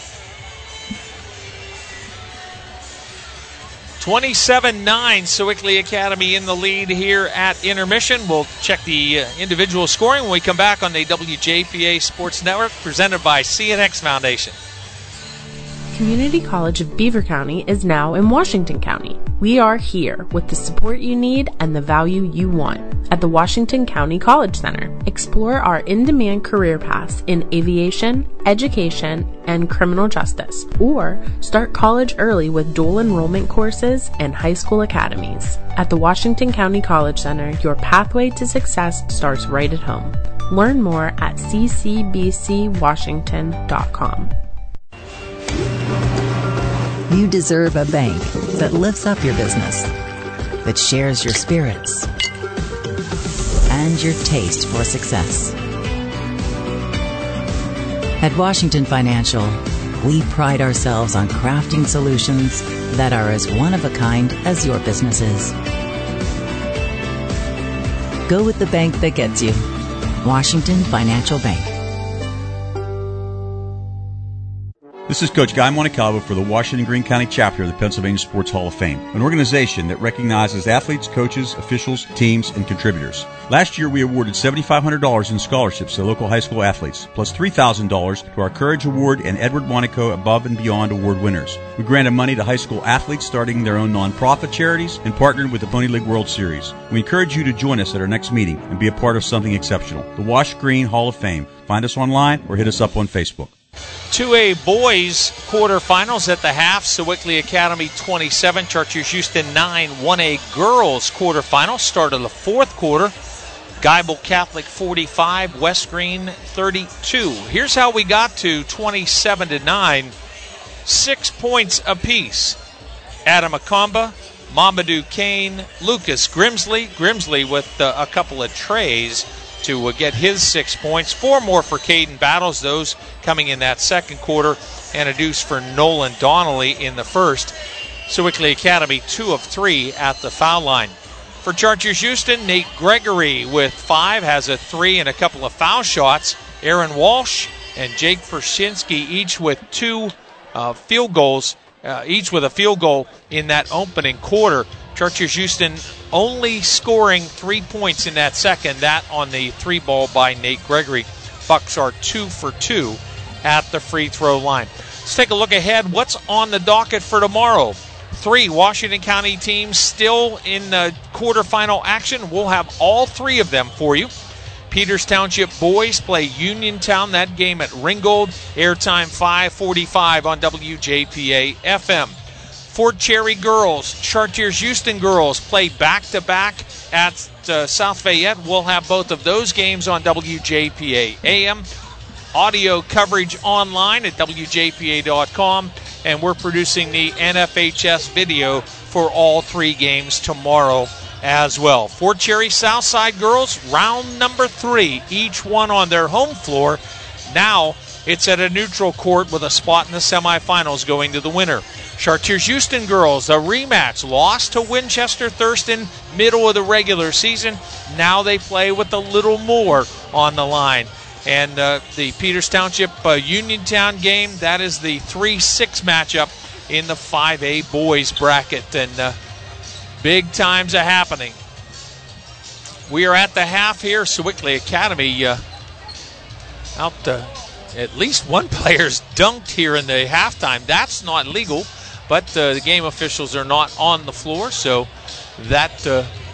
27-9, Sewickley Academy in the lead here at intermission. We'll check the individual scoring when we come back on the WJPA Sports Network, presented by CNX Foundation. Community College of Beaver County is now in Washington County. We are here with the support you need and the value you want at the Washington County College Center. Explore our in-demand career paths in aviation, education, and criminal justice, or start college early with dual enrollment courses and high school academies. At the Washington County College Center, your pathway to success starts right at home. Learn more at ccbcwashington.com. You deserve a bank that lifts up your business, that shares your spirits and your taste for success. At Washington Financial, we pride ourselves on crafting solutions that are as one-of-a-kind as your business is. Go with the bank that gets you. Washington Financial Bank. This is Coach Guy Montecalvo for the Washington Greene County chapter of the Pennsylvania Sports Hall of Fame, an organization that recognizes athletes, coaches, officials, teams, and contributors. Last year, we awarded $7,500 in scholarships to local high school athletes, plus $3,000 to our Courage Award and Edward Monaco Above and Beyond Award winners. We granted money to high school athletes starting their own nonprofit charities and partnered with the Pony League World Series. We encourage you to join us at our next meeting and be a part of something exceptional. The Wash Greene Hall of Fame. Find us online or hit us up on Facebook. 2A boys quarterfinals at the half. Sewickley Academy 27, Chartiers Houston 9. 1A girls quarterfinals start of the fourth quarter. Geibel Catholic 45, West Greene 32. Here's how we got to 27-9. 6 points apiece. Adam Akamba, Mamadou Kane, Lucas Grimsley. Grimsley with a couple of trays to get his 6 points. 4 more for Caden Battles, those coming in that second quarter, and a deuce for Nolan Donnelly in the first. Sewickley Academy 2 of 3 at the foul line. For Chartiers Houston, Nate Gregory with 5, has a 3 and a couple of foul shots. Aaron Walsh and Jake Persinski each with 2 field goals, each with a field goal in that opening quarter. Chartiers Houston only scoring 3 points in that second, that on the 3 ball by Nate Gregory. Bucks are 2 for 2 at the free throw line. Let's take a look ahead. What's on the docket for tomorrow? 3 Washington County teams still in quarterfinal action. We'll have all 3 of them for you. Peters Township boys play Uniontown. That game at Ringgold. Airtime 5:45 on WJPA FM. Fort Cherry girls, Chartiers Houston girls play back-to-back at South Fayette. We'll have both of those games on WJPA AM. Audio coverage online at WJPA.com. And we're producing the NFHS video for all 3 games tomorrow as well. Fort Cherry Southside girls, round number 3, each one on their home floor. Now it's at a neutral court with a spot in the semifinals going to the winner. Chartiers Houston girls, a rematch, lost to Winchester Thurston middle of the regular season. Now they play with a little more on the line. And the Peters Township Uniontown game, that is the 3-6 matchup in the 5A boys bracket. And big times are happening. We are at the half here. Sewickley Academy out at least one player's dunked here in the halftime. That's not legal, but the game officials are not on the floor, so that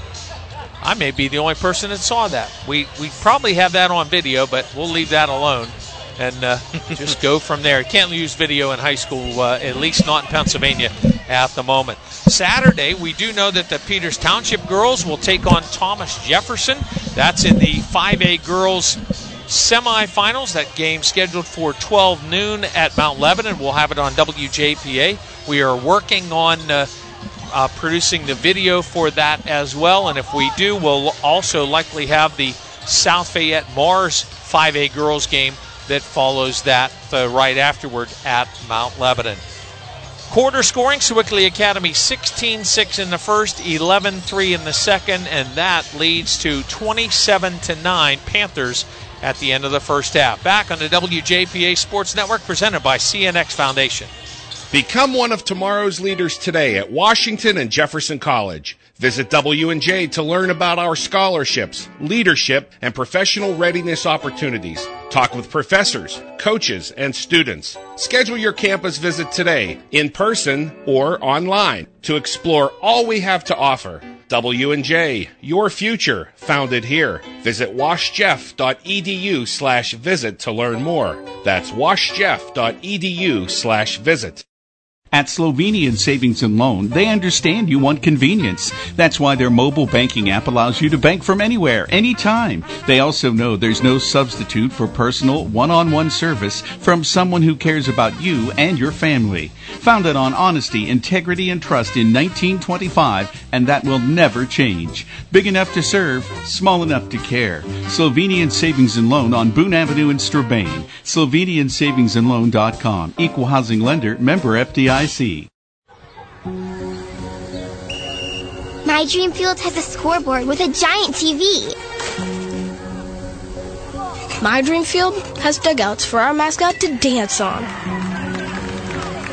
I may be the only person that saw that. We probably have that on video, but we'll leave that alone and just go from there. Can't use video in high school, at least not in Pennsylvania at the moment. Saturday, we do know that the Peters Township girls will take on Thomas Jefferson. That's in the 5A girls semifinals. That game scheduled for 12 noon at Mount Lebanon. We'll have it on WJPA. We are working on producing the video for that as well, and if we do, we'll also likely have the South Fayette Mars 5A girls game that follows that right afterward at Mount Lebanon. Quarter scoring, Sewickley Academy 16-6 in the first, 11-3 in the second, and that leads to 27-9 Panthers at the end of the first half. Back on the WJPA Sports Network, presented by CNX Foundation. Become one of tomorrow's leaders today at Washington and Jefferson College. Visit W&J to learn about our scholarships, leadership, and professional readiness opportunities. Talk with professors, coaches, and students. Schedule your campus visit today, in person or online, to explore all we have to offer. W&J, your future, founded here. Visit washjeff.edu/visit to learn more. That's washjeff.edu/visit. At Slovenian Savings and Loan, they understand you want convenience. That's why their mobile banking app allows you to bank from anywhere, anytime. They also know there's no substitute for personal, one-on-one service from someone who cares about you and your family. Founded on honesty, integrity, and trust in 1925, and that will never change. Big enough to serve, small enough to care. Slovenian Savings and Loan on Boone Avenue in Strabane. SlovenianSavingsandLoan.com. Equal housing lender, member FDIC. My Dream Field has a scoreboard with a giant TV. My Dream Field has dugouts for our mascot to dance on.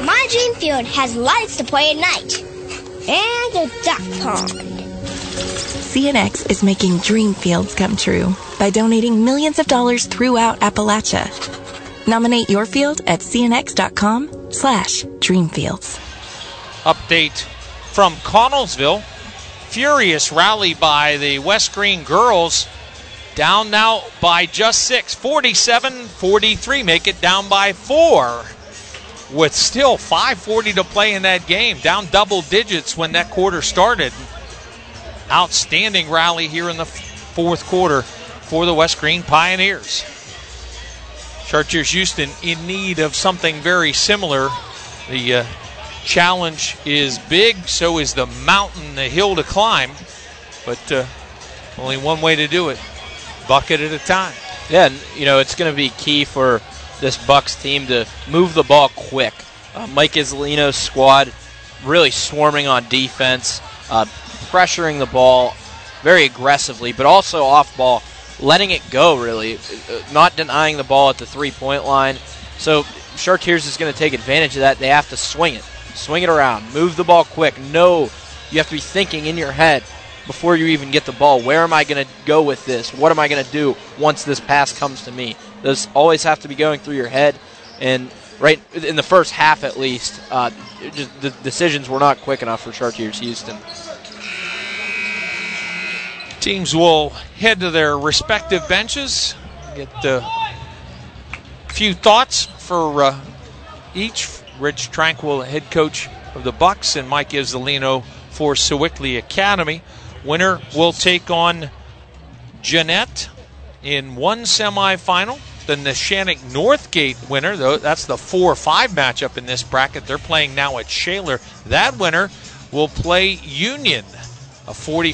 My dream field has lights to play at night. And a duck pond. CNX is making dream fields come true by donating millions of dollars throughout Appalachia. Nominate your field at cnx.com/dreamfields. Update from Connellsville. Furious rally by the West Green girls. Down now by just 6. 47-43. Make it down by 4. With still 5:40 to play in that game. Down double digits when that quarter started. Outstanding rally here in the fourth quarter for the West Green Pioneers. Chartiers Houston in need of something very similar. The challenge is big, so is the mountain, the hill to climb. But only one way to do it, bucket at a time. Yeah, and, it's going to be key for this Bucks team to move the ball quick. Mike Isolino's squad really swarming on defense, pressuring the ball very aggressively, but also off ball, letting it go really, not denying the ball at the three-point line. So Chartiers is going to take advantage of that. They have to swing it around, move the ball quick. No, you have to be thinking in your head before you even get the ball. Where am I going to go with this? What am I going to do once this pass comes to me? Those always have to be going through your head. And right in the first half at least, just the decisions were not quick enough for Chartiers Houston. Teams will head to their respective benches, get a few thoughts for each. Rich Tranquil, head coach of the Bucks, and Mike Isolino for Sewickley Academy. Winner will take on Jeanette in one semifinal. The Neshannock Northgate winner, though, that's the 4-5 matchup in this bracket. They're playing now at Shaler. That winner will play Union, a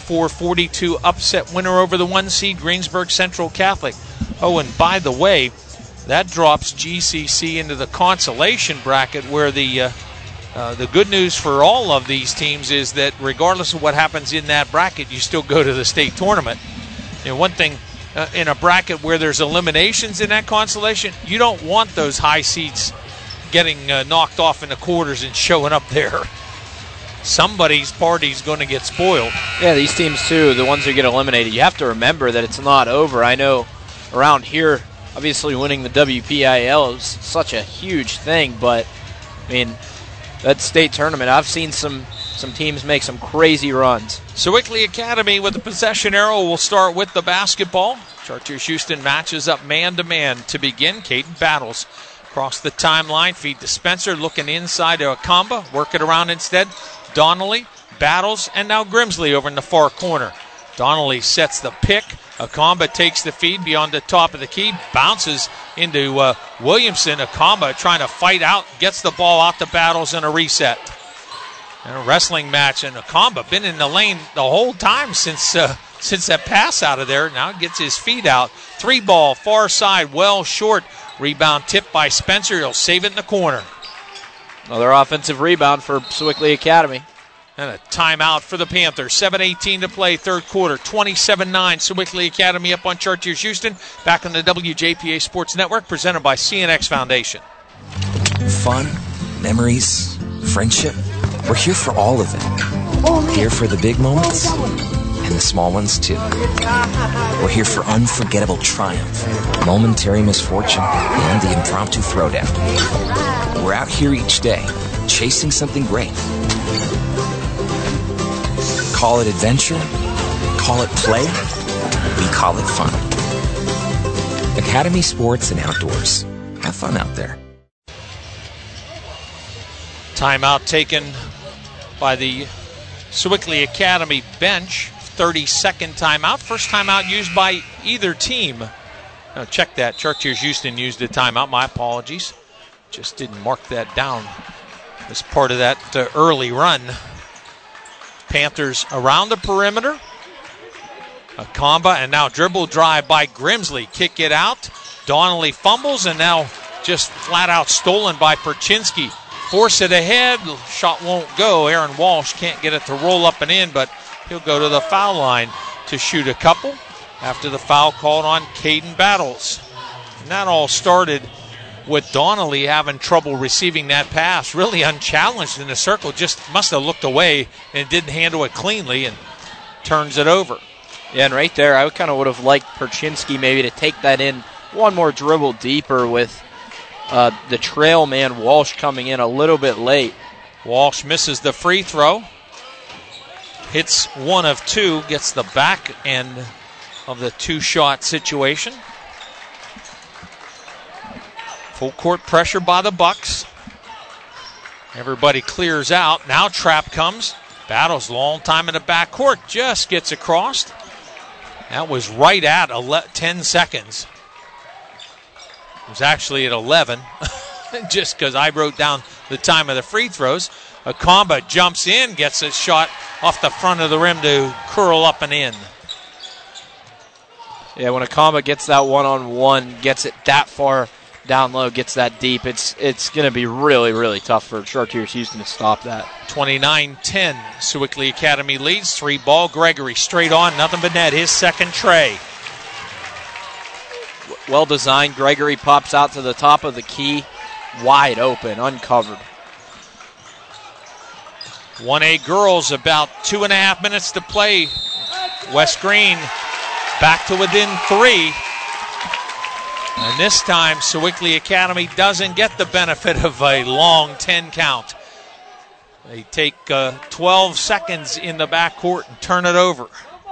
44-42 upset winner over the 1-seed Greensburg Central Catholic. Oh, and by the way, that drops GCC into the consolation bracket, where the good news for all of these teams is that regardless of what happens in that bracket, you still go to the state tournament. One thing in a bracket where there's eliminations in that consolation, you don't want those high seeds getting knocked off in the quarters and showing up there. Somebody's party's going to get spoiled. Yeah, these teams too, the ones who get eliminated, you have to remember that it's not over. I know around here, obviously winning the WPIAL is such a huge thing, but I mean, that state tournament, I've seen some teams make some crazy runs. Sewickley Academy with the possession arrow will start with the basketball. Chartiers Houston matches up man-to-man to begin. Caden Battles across the timeline, feed to Spencer, looking inside to Akamba, work it around instead. Donnelly, Battles, and now Grimsley over in the far corner. Donnelly sets the pick. Akamba takes the feed beyond the top of the key, bounces into Williamson. Akamba trying to fight out, gets the ball out to Battles in a reset. And a wrestling match, and Akamba been in the lane the whole time since that pass out of there. Now gets his feet out. 3-ball, far side, well short. Rebound tipped by Spencer. He'll save it in the corner. Another offensive rebound for Sewickley Academy. And a timeout for the Panthers. 7:18 to play, third quarter. 27-9, Sewickley Academy up on Chartiers Houston. Back on the WJPA Sports Network, presented by CNX Foundation. Fun, memories, friendship. We're here for all of it. Here for the big moments and the small ones too. We're here for unforgettable triumph, momentary misfortune, and the impromptu throwdown. We're out here each day, chasing something great. Call it adventure, call it play, we call it fun. Academy Sports and Outdoors. Have fun out there. Timeout taken by the Sewickley Academy bench. 30-second timeout. First timeout used by either team. Now check that. Chartiers Houston used a timeout. My apologies. Just didn't mark that down as part of that early run. Panthers around the perimeter. Akamba, and now dribble drive by Grimsley. Kick it out. Donnelly fumbles, and now just flat out stolen by Perchinsky. Force it ahead. Shot won't go. Aaron Walsh can't get it to roll up and in, but he'll go to the foul line to shoot a couple after the foul called on Caden Battles. And that all started with Donnelly having trouble receiving that pass, really unchallenged in the circle, just must have looked away and didn't handle it cleanly and turns it over. Yeah, and right there, I kind of would have liked Perchinsky maybe to take that in one more dribble deeper with the trail man Walsh coming in a little bit late. Walsh misses the free throw. Hits one of two, gets the back end of the two-shot situation. Full court pressure by the Bucks. Everybody clears out. Now trap comes. Battles long time in the backcourt. Just gets across. That was right at 10 seconds. It was actually at 11. Just because I wrote down the time of the free throws. Akamba jumps in, gets a shot off the front of the rim to curl up and in. Yeah, when Akamba gets that one-on-one, gets it that far down low, gets that deep, it's going to be really, really tough for Chartiers Houston to stop that. 29-10, Sewickley Academy leads. 3 ball, Gregory straight on, nothing but net, his second tray. Well designed, Gregory pops out to the top of the key, wide open, uncovered. 1A girls, about 2.5 minutes to play. West Green back to within 3. And this time, Sewickley Academy doesn't get the benefit of a long 10 count. They take 12 seconds in the backcourt and turn it over.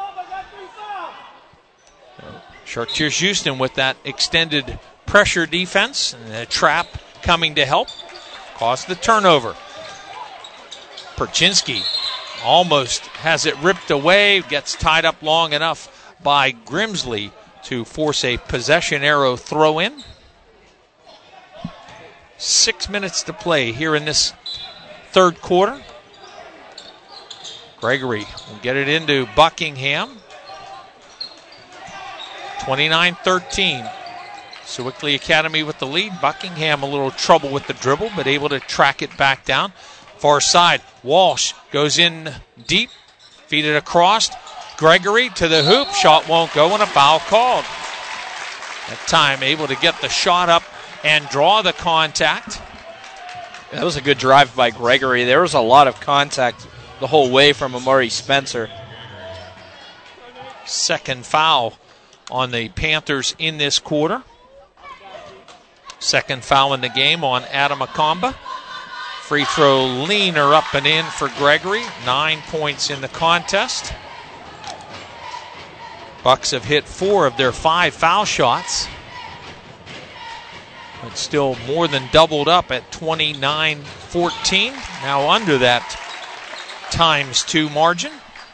Chartiers Houston with that extended pressure defense and a trap coming to help. Caused the turnover. Perchinsky almost has it ripped away, gets tied up long enough by Grimsley to force a possession arrow throw in. 6 minutes to play here in this third quarter. Gregory will get it into Buckingham. 29-13. Sewickley Academy with the lead. Buckingham a little trouble with the dribble, but able to track it back down. Far side, Walsh goes in deep, feed it across. Gregory to the hoop, shot won't go, and a foul called. That time able to get the shot up and draw the contact. That was a good drive by Gregory. There was a lot of contact the whole way from Amari Spencer. Second foul on the Panthers in this quarter. Second foul in the game on Adam Akamba. Free throw leaner up and in for Gregory. 9 points in the contest. Bucks have hit 4 of their 5 foul shots. But still more than doubled up at 29-14. Now under that ×2 margin.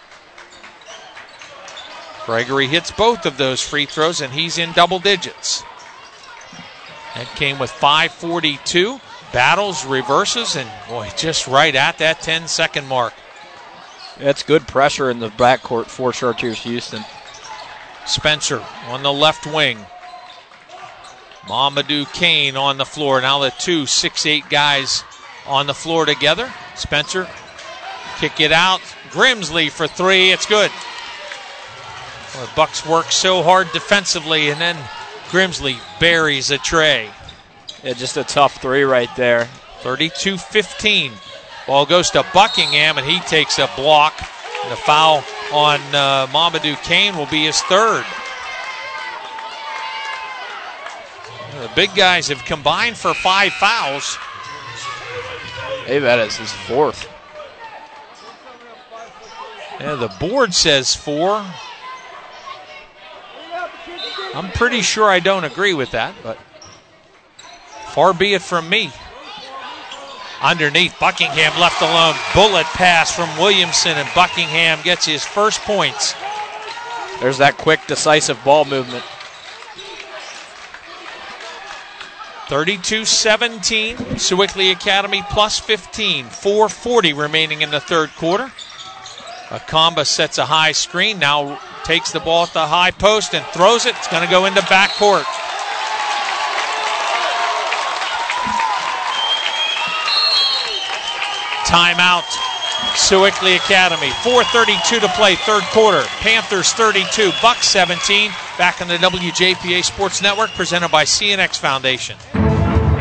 Gregory hits both of those free throws and he's in double digits. That came with 5:42. Battles, reverses, and boy, just right at that 10-second mark. That's good pressure in the backcourt for Chartiers Houston. Spencer on the left wing. Mamadou Kane on the floor. Now the 2 6'8" guys on the floor together. Spencer, kick it out. Grimsley for 3. It's good. Well, the Bucks work so hard defensively, and then Grimsley buries a tray. Yeah, just a tough 3 right there. 32-15. Ball goes to Buckingham, and he takes a block. And the foul on Mamadou Kane will be his 3rd. The big guys have combined for 5 fouls. Hey, that is his 4th. Yeah, the board says 4. I'm pretty sure I don't agree with that, but far be it from me. Underneath, Buckingham left alone. Bullet pass from Williamson, and Buckingham gets his first points. There's that quick, decisive ball movement. 32-17, Sewickley Academy plus 15. 4:40 remaining in the third quarter. Akamba sets a high screen, now takes the ball at the high post and throws it. It's going to go into backcourt. Timeout, Sewickley Academy. 4:32 to play, third quarter. Panthers 32, Bucks 17. Back on the WJPA Sports Network, presented by CNX Foundation.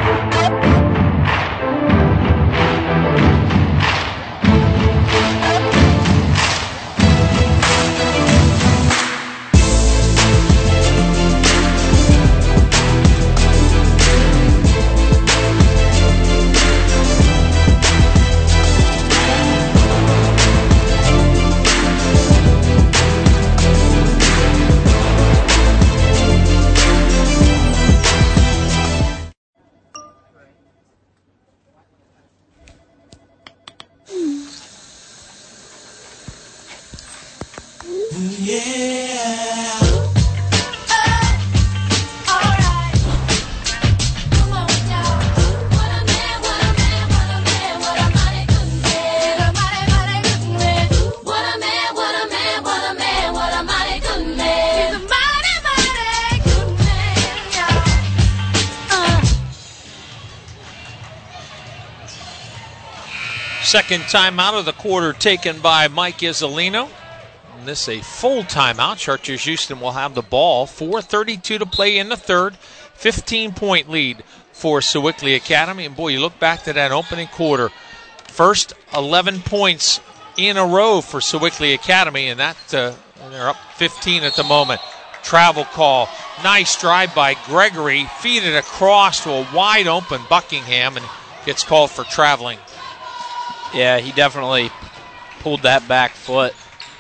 Second timeout of the quarter taken by Mike Isolino. And this is a full timeout. Chartiers Houston will have the ball. 4:32 to play in the third. 15-point lead for Sewickley Academy. And boy, you look back to that opening quarter. First 11 points in a row for Sewickley Academy, and that they're up 15 at the moment. Travel call. Nice drive by Gregory. Feed it across to a wide open Buckingham, and gets called for traveling. Yeah, he definitely pulled that back foot.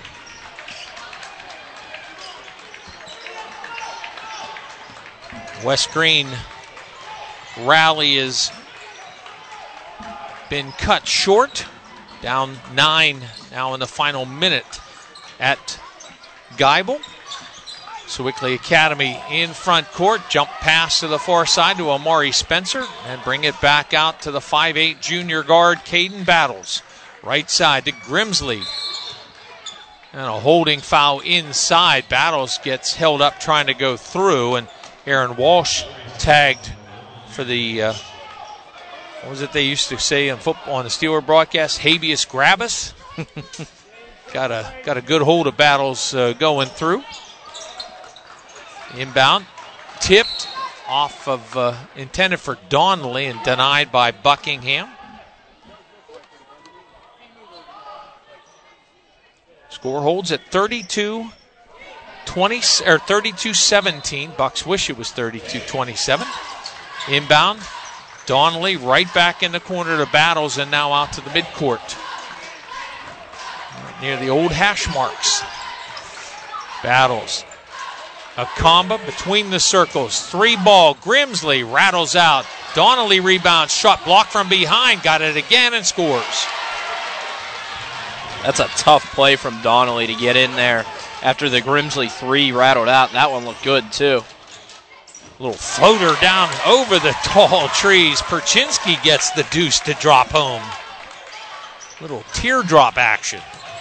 West Green rally has been cut short. Down 9 now in the final minute at Geibel. Sewickley Academy in front court. Jump pass to the far side to Amari Spencer. And bring it back out to the 5'8 junior guard, Caden Battles. Right side to Grimsley. And a holding foul inside. Battles gets held up trying to go through. And Aaron Walsh tagged for the... what was it they used to say in football on the Steeler broadcast? Habeas grabus. got a good hold of Battles going through. Inbound, tipped off of intended for Donnelly and denied by Buckingham. Score holds at 32-17. Bucks wish it was 32-27. Inbound. Donnelly right back in the corner to Battles and now out to the midcourt. Near the old hash marks. Battles. A combo between the circles. 3-ball. Grimsley rattles out. Donnelly rebounds. Shot blocked from behind. Got it again and scores. That's a tough play from Donnelly to get in there after the Grimsley 3 rattled out. That one looked good too. Little floater down over the tall trees. Perchinsky gets the deuce to drop home. Little teardrop action.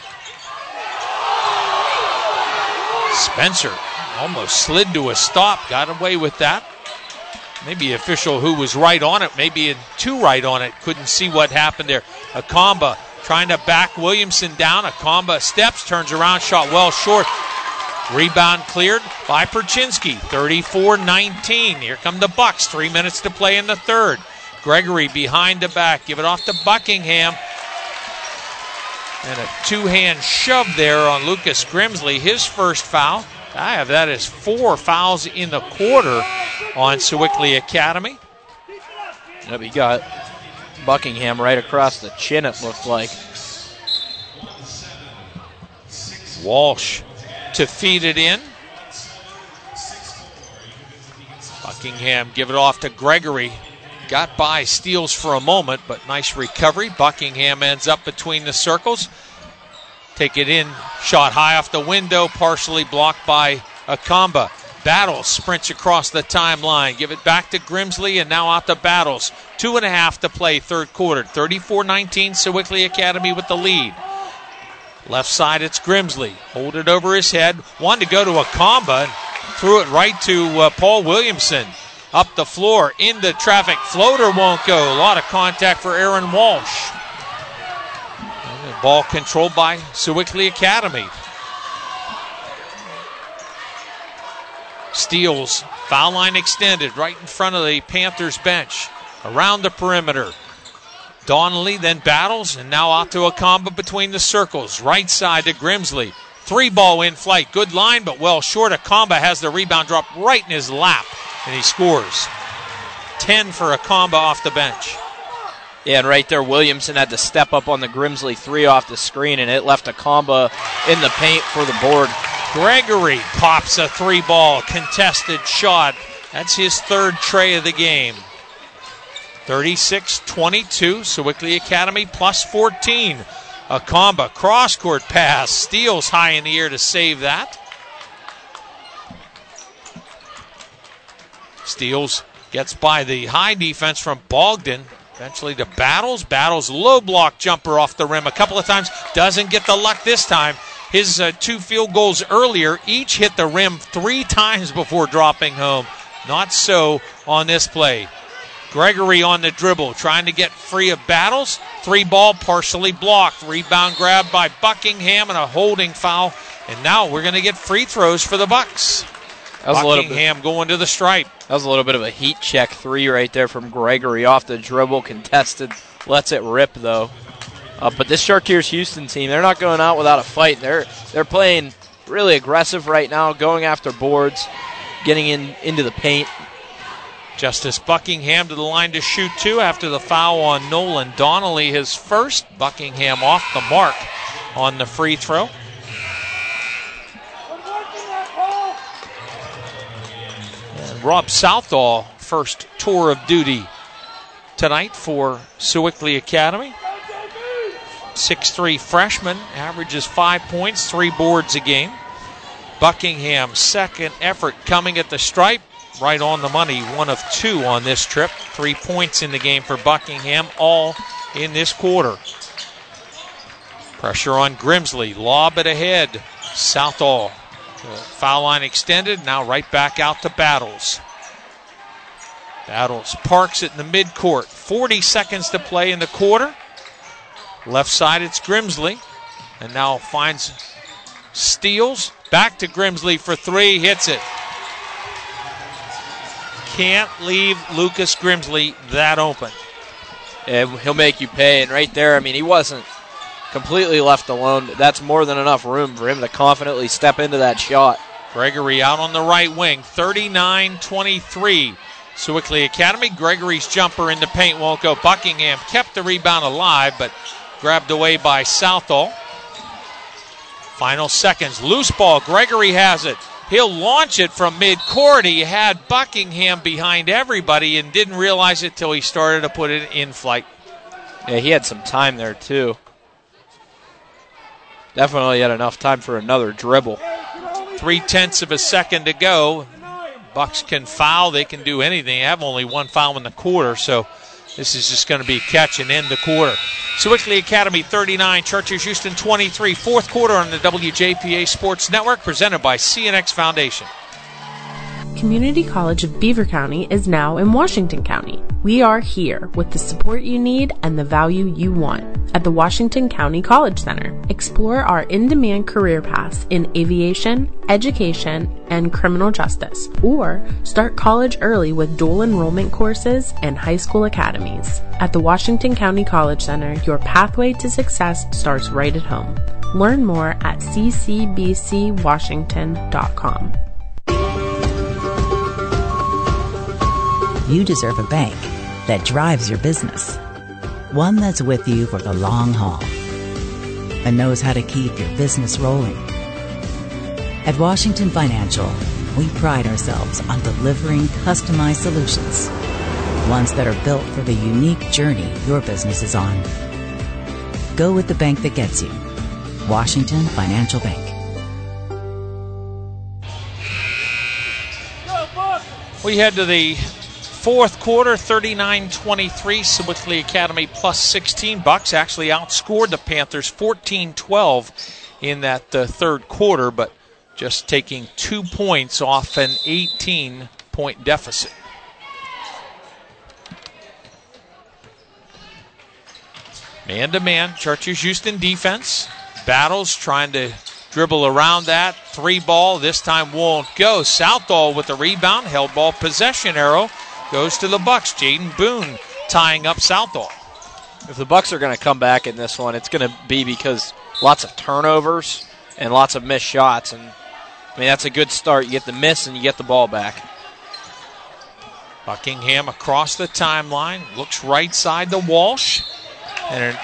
Spencer almost slid to a stop. Got away with that. Maybe official who was right on it, maybe too right on it, couldn't see what happened there. Akamba trying to back Williamson down. Akamba steps, turns around, shot well short. Rebound cleared by Perchinsky. 34-19. Here come the Bucks. 3 minutes to play in the third. Gregory behind the back. Give it off to Buckingham. And a two-hand shove there on Lucas Grimsley. His first foul. I have that as 4 fouls in the quarter on Sewickley Academy. Yep, he got Buckingham right across the chin, it looked like. Walsh to feed it in. Buckingham give it off to Gregory. Got by, steals for a moment, but nice recovery. Buckingham ends up between the circles. Take it in, shot high off the window, partially blocked by Akamba. Battles sprints across the timeline. Give it back to Grimsley and now out to Battles. 2.5 to play third quarter. 34-19, Sewickley Academy with the lead. Left side, it's Grimsley. Hold it over his head. Wanted to go to Akamba and threw it right to Paul Williamson. Up the floor, into traffic. Floater won't go. A lot of contact for Aaron Walsh. And the ball controlled by Sewickley Academy. Steals, foul line extended right in front of the Panthers bench. Around the perimeter. Donnelly then Battles, and now out to Akamba between the circles. Right side to Grimsley. 3-ball in flight. Good line, but well short. Akamba has the rebound drop right in his lap, and he scores. 10 for Akamba off the bench. Yeah, and right there, Williamson had to step up on the Grimsley 3 off the screen, and it left Akamba in the paint for the board. Gregory pops a 3-ball contested shot. That's his third tray of the game. 36-22, Sewickley Academy plus 14. Akamba, cross-court pass, steals high in the air to save that. Steals, gets by the high defense from Bogdan. Eventually to Battles. Battles, low block jumper off the rim a couple of times. Doesn't get the luck this time. His 2 field goals earlier each hit the rim 3 times before dropping home. Not so on this play. Gregory on the dribble, trying to get free of Battles. 3-ball partially blocked. Rebound grabbed by Buckingham and a holding foul. And now we're going to get free throws for the Bucks. Buckingham going to the stripe. That was a little bit of a heat check 3 right there from Gregory off the dribble, contested. Lets it rip, though. But this Chartiers Houston team, they're not going out without a fight. They're playing really aggressive right now, going after boards, getting into the paint. Justice Buckingham to the line to shoot 2 after the foul on Nolan Donnelly, his first. Buckingham off the mark on the free throw. And Rob Southall, first tour of duty tonight for Sewickley Academy. 6'3" freshman, averages 5 points, 3 boards a game. Buckingham, second effort coming at the stripe. Right on the money, 1 of 2 on this trip. 3 points in the game for Buckingham, all in this quarter. Pressure on Grimsley, lob it ahead. Southall, foul line extended, now right back out to Battles. Battles parks it in the midcourt. 40 seconds to play in the quarter. Left side, it's Grimsley. And now finds Steals. Back to Grimsley for 3, hits it. Can't leave Lucas Grimsley that open. And he'll make you pay. And right there, I mean, he wasn't completely left alone. That's more than enough room for him to confidently step into that shot. Gregory out on the right wing, 39-23. Sewickley Academy. Gregory's jumper in the paint won't go. Buckingham kept the rebound alive, but grabbed away by Southall. Final seconds. Loose ball. Gregory has it. He'll launch it from midcourt. He had Buckingham behind everybody and didn't realize it till he started to put it in flight. Yeah, he had some time there, too. Definitely had enough time for another dribble. 0.3 of a second to go. Bucks can foul. They can do anything. They have only 1 foul in the quarter, so this is just going to be catch and end the quarter. Sewickley Academy 39, Chartiers Houston 23. Fourth quarter on the WJPA Sports Network, presented by CNX Foundation. Community College of Beaver County is now in Washington County. We are here with the support you need and the value you want. At the Washington County College Center, explore our in-demand career paths in aviation, education, and criminal justice, or start college early with dual enrollment courses and high school academies. At the Washington County College Center, your pathway to success starts right at home. Learn more at ccbcwashington.com. You deserve a bank that drives your business. One that's with you for the long haul and knows how to keep your business rolling. At Washington Financial, we pride ourselves on delivering customized solutions, ones that are built for the unique journey your business is on. Go with the bank that gets you. Washington Financial Bank. We head to the fourth quarter, 39-23, Sewickley Academy plus 16. Bucks actually outscored the Panthers 14-12 in that third quarter, but just taking 2 points off an 18-point deficit. Man-to-man, Chartiers Houston defense. Battles trying to dribble around that. 3-ball, this time won't go. Southall with the rebound, held ball possession arrow. Goes to the Bucks. Jaden Boone tying up Southall. If the Bucks are going to come back in this one, it's going to be because lots of turnovers and lots of missed shots. And I mean, that's a good start. You get the miss and you get the ball back. Buckingham across the timeline. Looks right side to Walsh. And a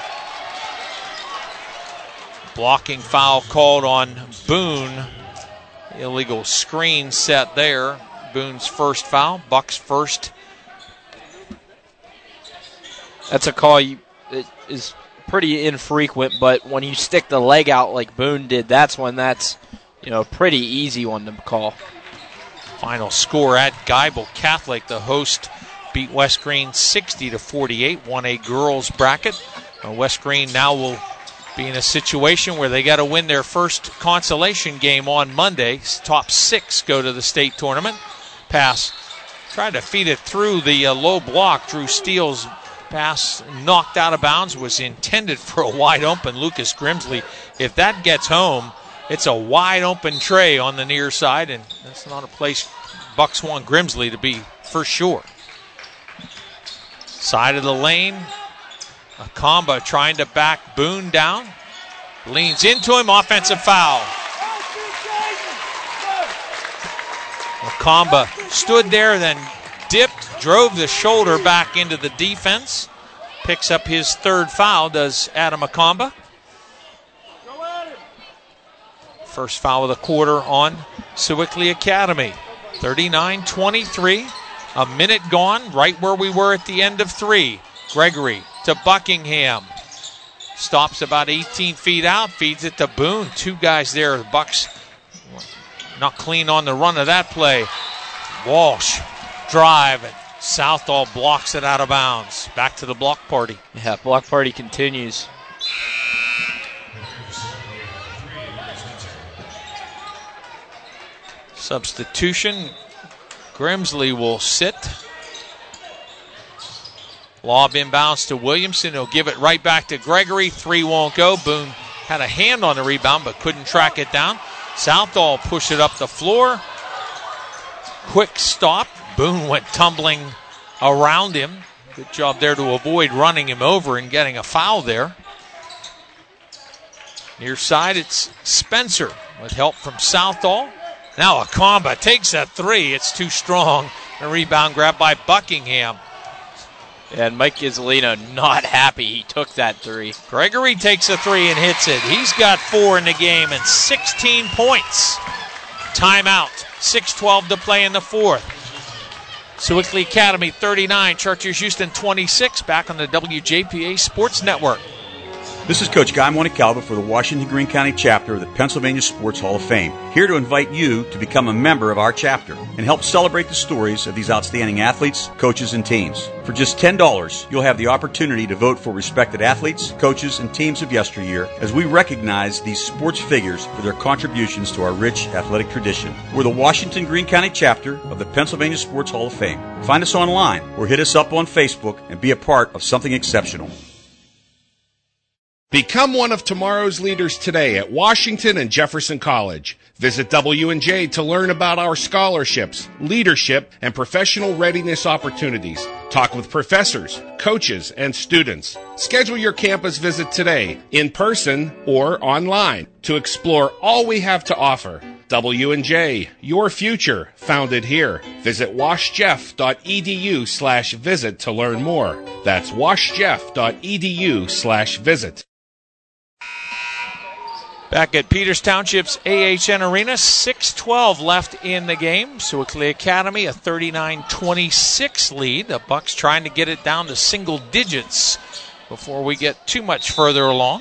blocking foul called on Boone. Illegal screen set there. Boone's first foul. Bucks first. That's a call that is pretty infrequent, but when you stick the leg out like Boone did, that's when that's, a pretty easy one to call. Final score at Geibel Catholic. The host beat West Green 60-48, won a girls bracket. West Green now will be in a situation where they got to win their first consolation game on Monday. Top 6 go to the state tournament. Pass Tried to feed it through the low block. Drew Steele's pass knocked out of bounds, was intended for a wide open Lucas Grimsley. If that gets home, it's a wide open tray on the near side, and that's not a place Bucks want Grimsley to be for sure. Side of the lane, Akamba trying to back Boone down. Leans into him, offensive foul. Akamba stood there, then dipped, drove the shoulder back into the defense. Picks up his third foul, does Adam Akamba. First foul of the quarter on Sewickley Academy. 39-23. A minute gone, right where we were at the end of 3. Gregory to Buckingham. Stops about 18 feet out, feeds it to Boone. 2 guys there. The Bucks not clean on the run of that play. Walsh drive, and Southall blocks it out of bounds. Back to the block party. Yeah, block party continues. Substitution. Grimsley will sit. Lob inbounds to Williamson. He'll give it right back to Gregory. 3 won't go. Boone had a hand on the rebound but couldn't track it down. Southall pushed it up the floor. Quick stop. Boone went tumbling around him. Good job there to avoid running him over and getting a foul there. Near side, it's Spencer with help from Southall. Now Akamba takes a 3. It's too strong. A rebound grab by Buckingham. And Mike Ghisolino not happy he took that 3. Gregory takes a 3 and hits it. He's got 4 in the game and 16 points. Timeout. 6:12 to play in the fourth. Sewickley Academy 39, Chartiers Houston 26. Back on the WJPA Sports Network. This is Coach Guy Montecalvo for the Washington Greene County chapter of the Pennsylvania Sports Hall of Fame, here to invite you to become a member of our chapter and help celebrate the stories of these outstanding athletes, coaches, and teams. For just $10, you'll have the opportunity to vote for respected athletes, coaches, and teams of yesteryear as we recognize these sports figures for their contributions to our rich athletic tradition. We're the Washington Greene County chapter of the Pennsylvania Sports Hall of Fame. Find us online or hit us up on Facebook and be a part of something exceptional. Become one of tomorrow's leaders today at Washington and Jefferson College. Visit W&J to learn about our scholarships, leadership, and professional readiness opportunities. Talk with professors, coaches, and students. Schedule your campus visit today, in person or online, to explore all we have to offer. W&J, your future, founded here. Visit washjeff.edu/visit to learn more. That's washjeff.edu/visit. Back at Peters Township's AHN Arena, 6:12 left in the game. Sewickley Academy, a 39-26 lead. The Bucks trying to get it down to single digits before we get too much further along.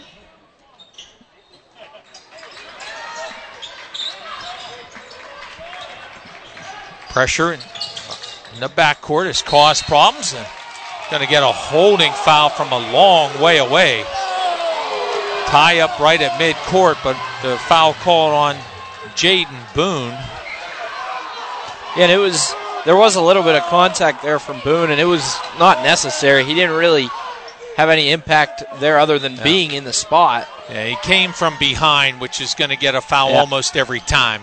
Pressure in the backcourt has caused problems. And going to get a holding foul from a long way away. Tie up right at midcourt, but the foul called on Jaden Boone. And there was a little bit of contact there from Boone, and it was not necessary. He didn't really have any impact there other than being in the spot. Yeah, he came from behind, which is going to get a foul almost every time.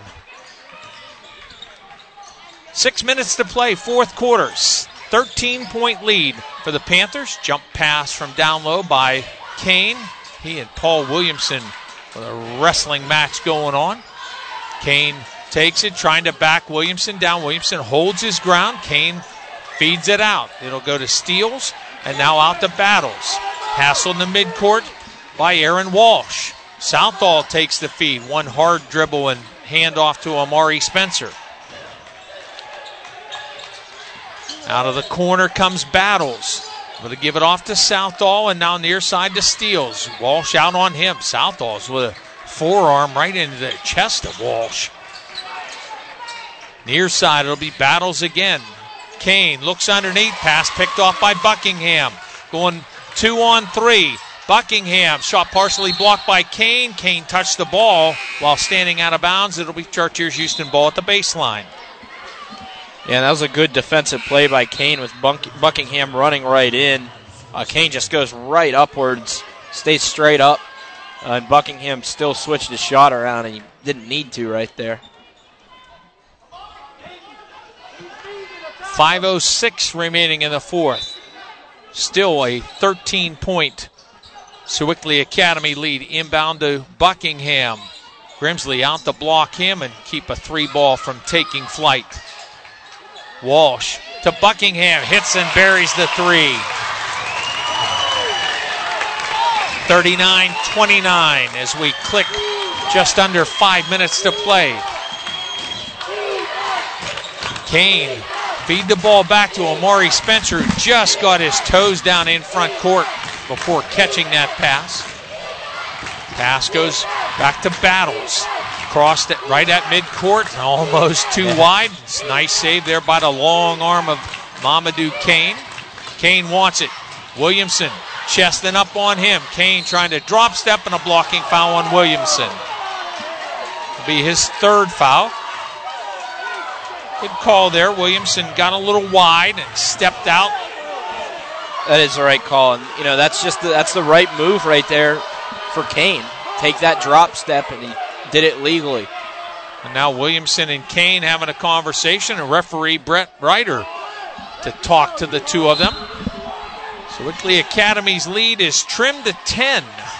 6 minutes to play, fourth quarter. 13-point lead for the Panthers. Jump pass from down low by Kane. He and Paul Williamson with a wrestling match going on. Kane takes it, trying to back Williamson down. Williamson holds his ground. Kane feeds it out. It'll go to Steeles, and now out to Battles. Hassle in the midcourt by Aaron Walsh. Southall takes the feed. One hard dribble and handoff to Amari Spencer. Out of the corner comes Battles. Going to give it off to Southall, and now near side to Steeles. Walsh out on him. Southall's with a forearm right into the chest of Walsh. Near side, it'll be Battles again. Kane looks underneath. Pass picked off by Buckingham. Going 2-on-3. Buckingham shot partially blocked by Kane. Kane touched the ball while standing out of bounds. It'll be Chartiers Houston ball at the baseline. Yeah, that was a good defensive play by Kane with Buckingham running right in. Kane just goes right upwards, stays straight up, and Buckingham still switched his shot around, and he didn't need to right there. 5:06 remaining in the fourth. Still a 13-point Sewickley Academy lead. Inbound to Buckingham. Grimsley out to block him and keep a 3-ball from taking flight. Walsh to Buckingham, hits and buries the 3. 39-29 as we click just under 5 minutes to play. Kane feed the ball back to Amari Spencer, who just got his toes down in front court before catching that pass. Pass goes back to Battles. Crossed it right at midcourt, almost too wide. It's a nice save there by the long arm of Mamadou Kane. Kane wants it. Williamson chesting up on him. Kane trying to drop step and a blocking foul on Williamson. It'll be his 3rd foul. Good call there. Williamson got a little wide and stepped out. That is the right call, and that's the right move right there for Kane. Take that drop step, and he did it legally. And now Williamson and Kane having a conversation, and referee Brett Ryder to talk to the two of them. Sewickley Academy's lead is trimmed to 10.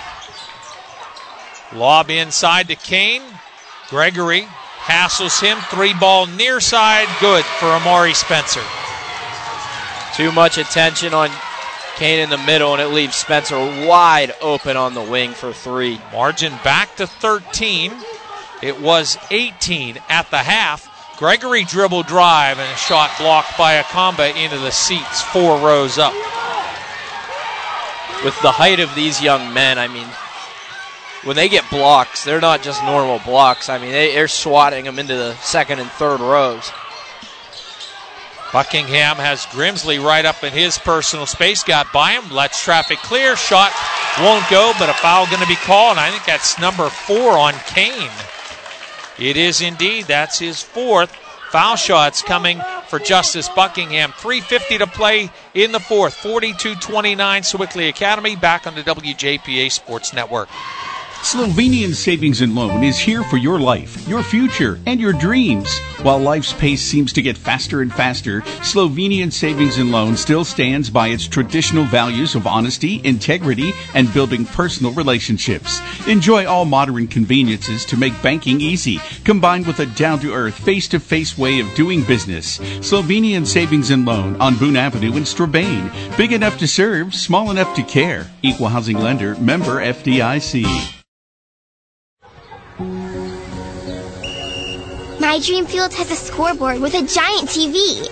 Lob inside to Kane. Gregory hassles him. 3-ball near side, good for Amari Spencer. Too much attention on Kane in the middle, and it leaves Spencer wide open on the wing for 3. Margin back to 13. It was 18 at the half. Gregory dribble drive and a shot blocked by Akamba into the seats 4 rows up. With the height of these young men, when they get blocks, they're not just normal blocks. They're swatting them into the 2nd and 3rd rows. Buckingham has Grimsley right up in his personal space. Got by him, lets traffic clear. Shot won't go, but a foul going to be called. I think that's number 4 on Kane. It is indeed. That's his 4th. Foul shots coming for Justice Buckingham. 3:50 to play in the 4th. 42-29 Sewickley Academy, back on the WJPA Sports Network. Slovenian Savings and Loan is here for your life, your future, and your dreams. While life's pace seems to get faster and faster, Slovenian Savings and Loan still stands by its traditional values of honesty, integrity, and building personal relationships. Enjoy all modern conveniences to make banking easy, combined with a down-to-earth, face-to-face way of doing business. Slovenian Savings and Loan on Boone Avenue in Strabane. Big enough to serve, small enough to care. Equal housing lender, member FDIC. My Dream Field has a scoreboard with a giant TV.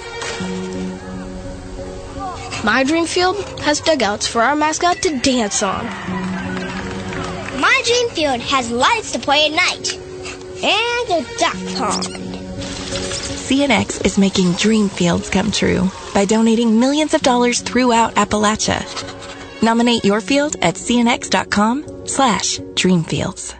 My Dream Field has dugouts for our mascot to dance on. My Dream Field has lights to play at night. And a duck pond. CNX is making dream fields come true by donating millions of dollars throughout Appalachia. Nominate your field at cnx.com/dreamfields.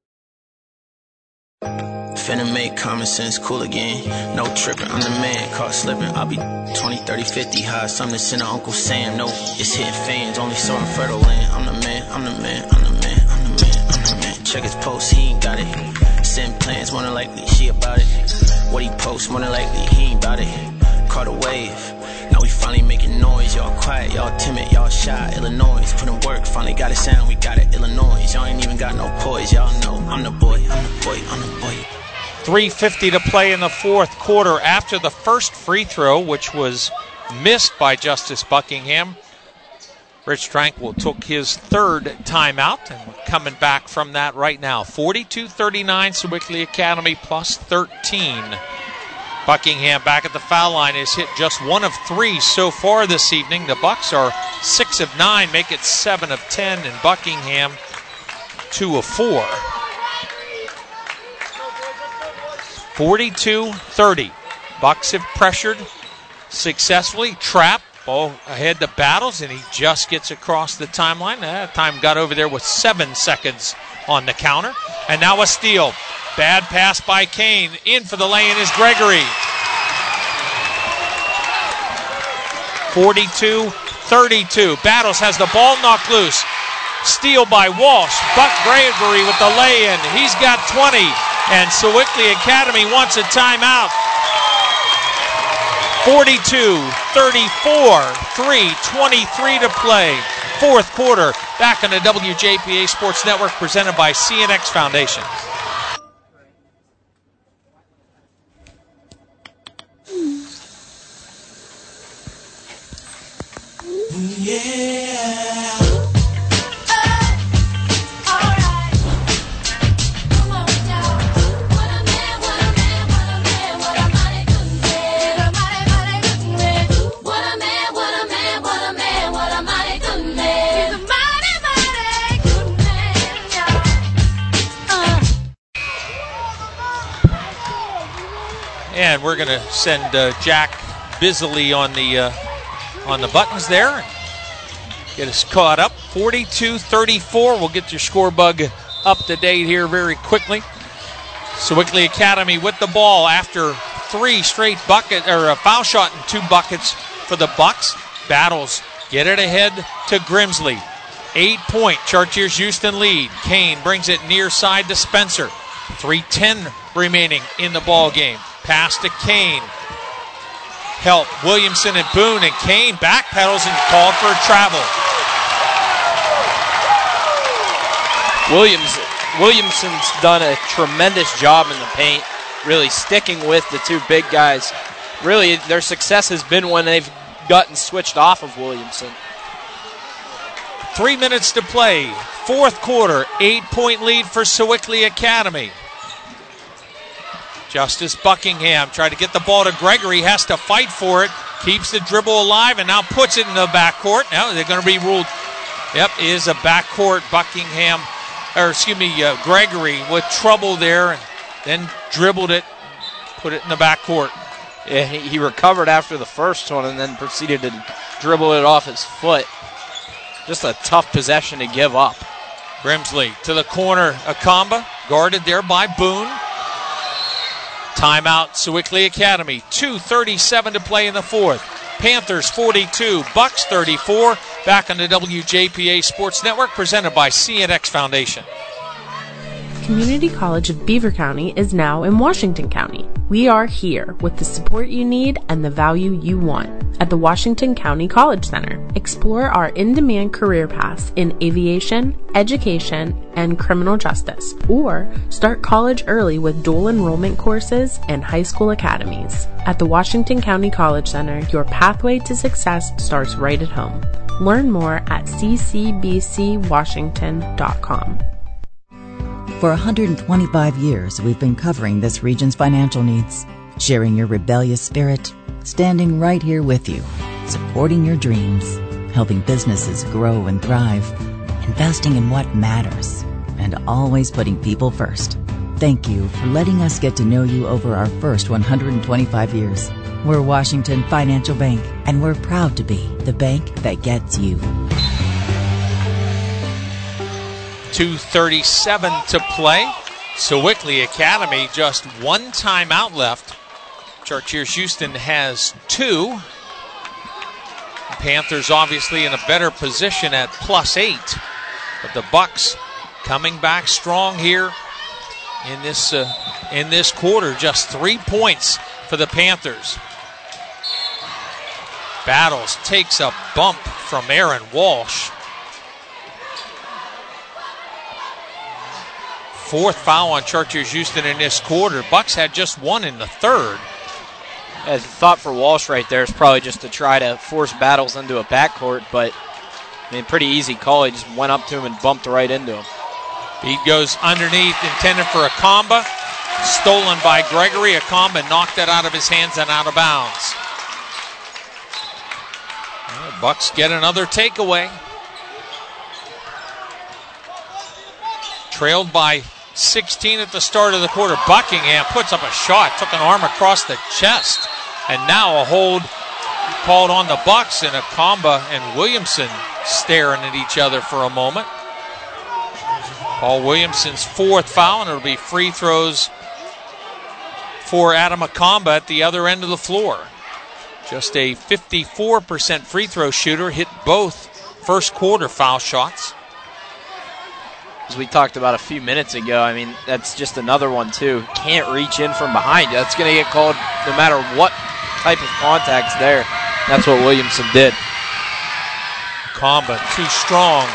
Finna make common sense cool again. No tripping, I'm the man, caught slipping. I'll be 20, 30, 50 high. Something to send to Uncle Sam. No, it's hitting fans, only so in fertile land. I'm the man, I'm the man, I'm the man, I'm the man, I'm the man. Check his post, he ain't got it. Send plans, more than likely, she about it. What he posts, more than likely, he ain't about it. Caught a wave, now we finally making noise. Y'all quiet, y'all timid, y'all shy. Illinois, put in work, finally got it sound, we got it. Illinois, y'all ain't even got no poise. Y'all know, I'm the boy, I'm the boy, I'm the boy. 3:50 to play in the 4th quarter after the first free throw, which was missed by Justice Buckingham. Rich Tranquil took his 3rd timeout, and we're coming back from that right now. 42-39, Sewickley Academy plus 13. Buckingham back at the foul line has hit just 1 of 3 so far this evening. The Bucks are 6 of 9, make it 7 of 10, and Buckingham 2 of 4. 42-30. Bucks have pressured successfully. Trap, ball ahead to Battles, and he just gets across the timeline. That time got over there with 7 seconds on the counter. And now a steal. Bad pass by Kane. In for the lay-in is Gregory. 42-32. Battles has the ball knocked loose. Steal by Walsh. Buck Gregory with the lay-in. He's got 20. And Sewickley Academy wants a timeout. 42-34. 3:23 to play. Fourth quarter. Back on the WJPA Sports Network presented by CNX Foundation. And we're going to send Jack Bisley on the buttons there and get us caught up. 42-34. We'll get your score bug up to date here very quickly. Sewickley Academy with the ball after 3 straight bucket or a foul shot and 2 buckets for the Bucks. Battles get it ahead to Grimsley. 8-point Chartiers Houston lead. Kane brings it near side to Spencer. 3:10 remaining in the ball game. Pass to Kane. Help Williamson and Boone, and Kane backpedals and called for a travel. Williamson's done a tremendous job in the paint, really sticking with the 2 big guys. Really, their success has been when they've gotten switched off of Williamson. 3 minutes to play. Fourth quarter, 8-point lead for Sewickley Academy. Justice Buckingham tried to get the ball to Gregory, has to fight for it, keeps the dribble alive, and now puts it in the backcourt. Now they're going to be ruled, is a backcourt. Gregory with trouble there, and then dribbled it, put it in the backcourt. Yeah, he recovered after the first one and then proceeded to dribble it off his foot. Just a tough possession to give up. Grimsley to the corner, Akamba, guarded there by Boone. Timeout, Sewickley Academy. 2:37 to play in the fourth. Panthers 42, Bucks 34. Back on the WJPA Sports Network, presented by CNX Foundation. Community College of Beaver County is now in Washington County. We are here with the support you need and the value you want at the Washington County College Center. Explore our in-demand career paths in aviation, education, and criminal justice, or start college early with dual enrollment courses and high school academies. At the Washington County College Center, your pathway to success starts right at home. Learn more at ccbcwashington.com. For 125 years, we've been covering this region's financial needs, sharing your rebellious spirit, standing right here with you, supporting your dreams, helping businesses grow and thrive, investing in what matters, and always putting people first. Thank you for letting us get to know you over our first 125 years. We're Washington Financial Bank, and we're proud to be the bank that gets you. 2:37 to play. Sewickley Academy just 1 timeout left. Chartiers Houston has 2. Panthers obviously in a better position at +8. But the Bucks coming back strong here in this quarter. Just 3 points for the Panthers. Battles takes a bump from Aaron Walsh. 4th foul on Chartiers Houston in this quarter. Bucks had just 1 in the third. The thought for Walsh right there is probably just to try to force Battles into a backcourt, but pretty easy call. He just went up to him and bumped right into him. Beat goes underneath, intended for Akamba. Stolen by Gregory. Akamba knocked it out of his hands and out of bounds. Well, Bucks get another takeaway. Trailed by 16 at the start of the quarter. Buckingham puts up a shot, took an arm across the chest, and now a hold called on the Bucks, and Akamba and Williamson staring at each other for a moment. Paul Williamson's 4th foul, and it'll be free throws for Adam Akamba at the other end of the floor. Just a 54% free throw shooter, hit both first quarter foul shots. As we talked about a few minutes ago, I mean, that's just another one, too. Can't reach in from behind you. That's going to get called no matter what type of contact's there. That's what Williamson did. Comba too strong.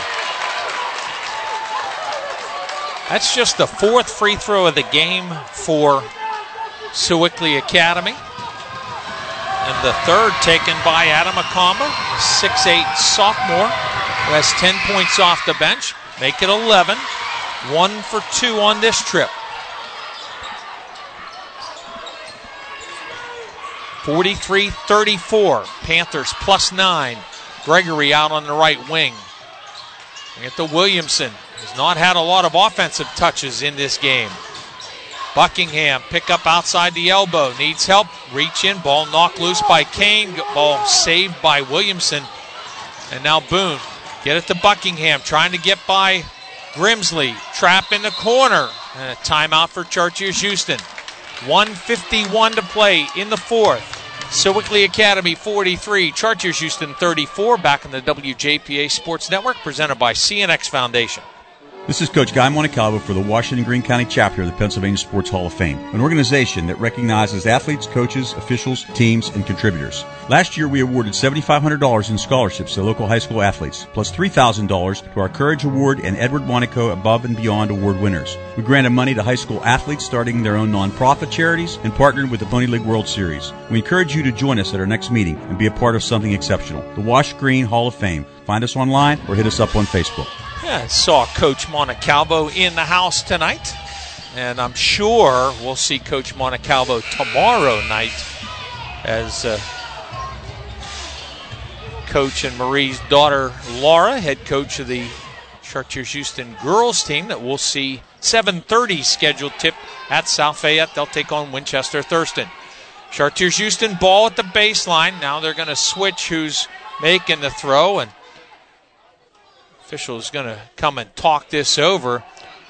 That's just the fourth free throw of the game for Sewickley Academy. And the third taken by Adam Akamba, 6'8" sophomore, who has 10 points off the bench. Make it 11. 1 for 2 on this trip. 43-34. Panthers +9. Gregory out on the right wing. We get to Williamson. Has not had a lot of offensive touches in this game. Buckingham pick up outside the elbow. Needs help. Reach in. Ball knocked loose by Kane. Ball saved by Williamson. And now Boone. Get it to Buckingham. Trying to get by Grimsley. Trap in the corner. And a timeout for Chartiers Houston. 1:51 to play in the fourth. Sewickley Academy 43. Chartiers Houston 34. Back in the WJPA Sports Network. Presented by CNX Foundation. This is Coach Guy Montecalvo for the Washington Greene County chapter of the Pennsylvania Sports Hall of Fame, an organization that recognizes athletes, coaches, officials, teams, and contributors. Last year, we awarded $7,500 in scholarships to local high school athletes, plus $3,000 to our Courage Award and Edward Monaco Above and Beyond Award winners. We granted money to high school athletes starting their own nonprofit charities and partnered with the Pony League World Series. We encourage you to join us at our next meeting and be a part of something exceptional. The Wash Greene Hall of Fame. Find us online or hit us up on Facebook. Yeah, I saw Coach Montecalvo in the house tonight, and I'm sure we'll see Coach Montecalvo tomorrow night as Coach and Marie's daughter, Laura, head coach of the Chartiers Houston girls team, that we'll see 7:30 scheduled tip at South Fayette. They'll take on Winchester Thurston. Chartiers Houston ball at the baseline. Now they're going to switch who's making the throw, and official is going to come and talk this over.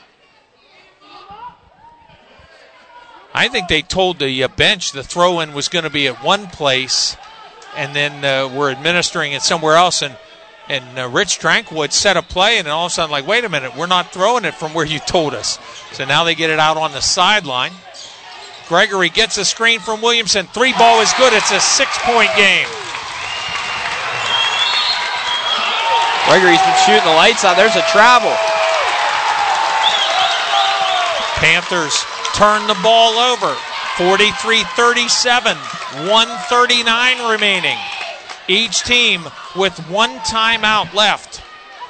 I think they told the bench the throw-in was going to be at one place, and then we're administering it somewhere else. And Rich Drankwood set a play, and then all of a sudden, like, wait a minute, we're not throwing it from where you told us. So now they get it out on the sideline. Gregory gets a screen from Williamson. 3-ball is good. It's a 6-point game. Gregory's been shooting the lights out. There's a travel. Panthers turn the ball over. 43-37. 1:39 remaining. Each team with one timeout left.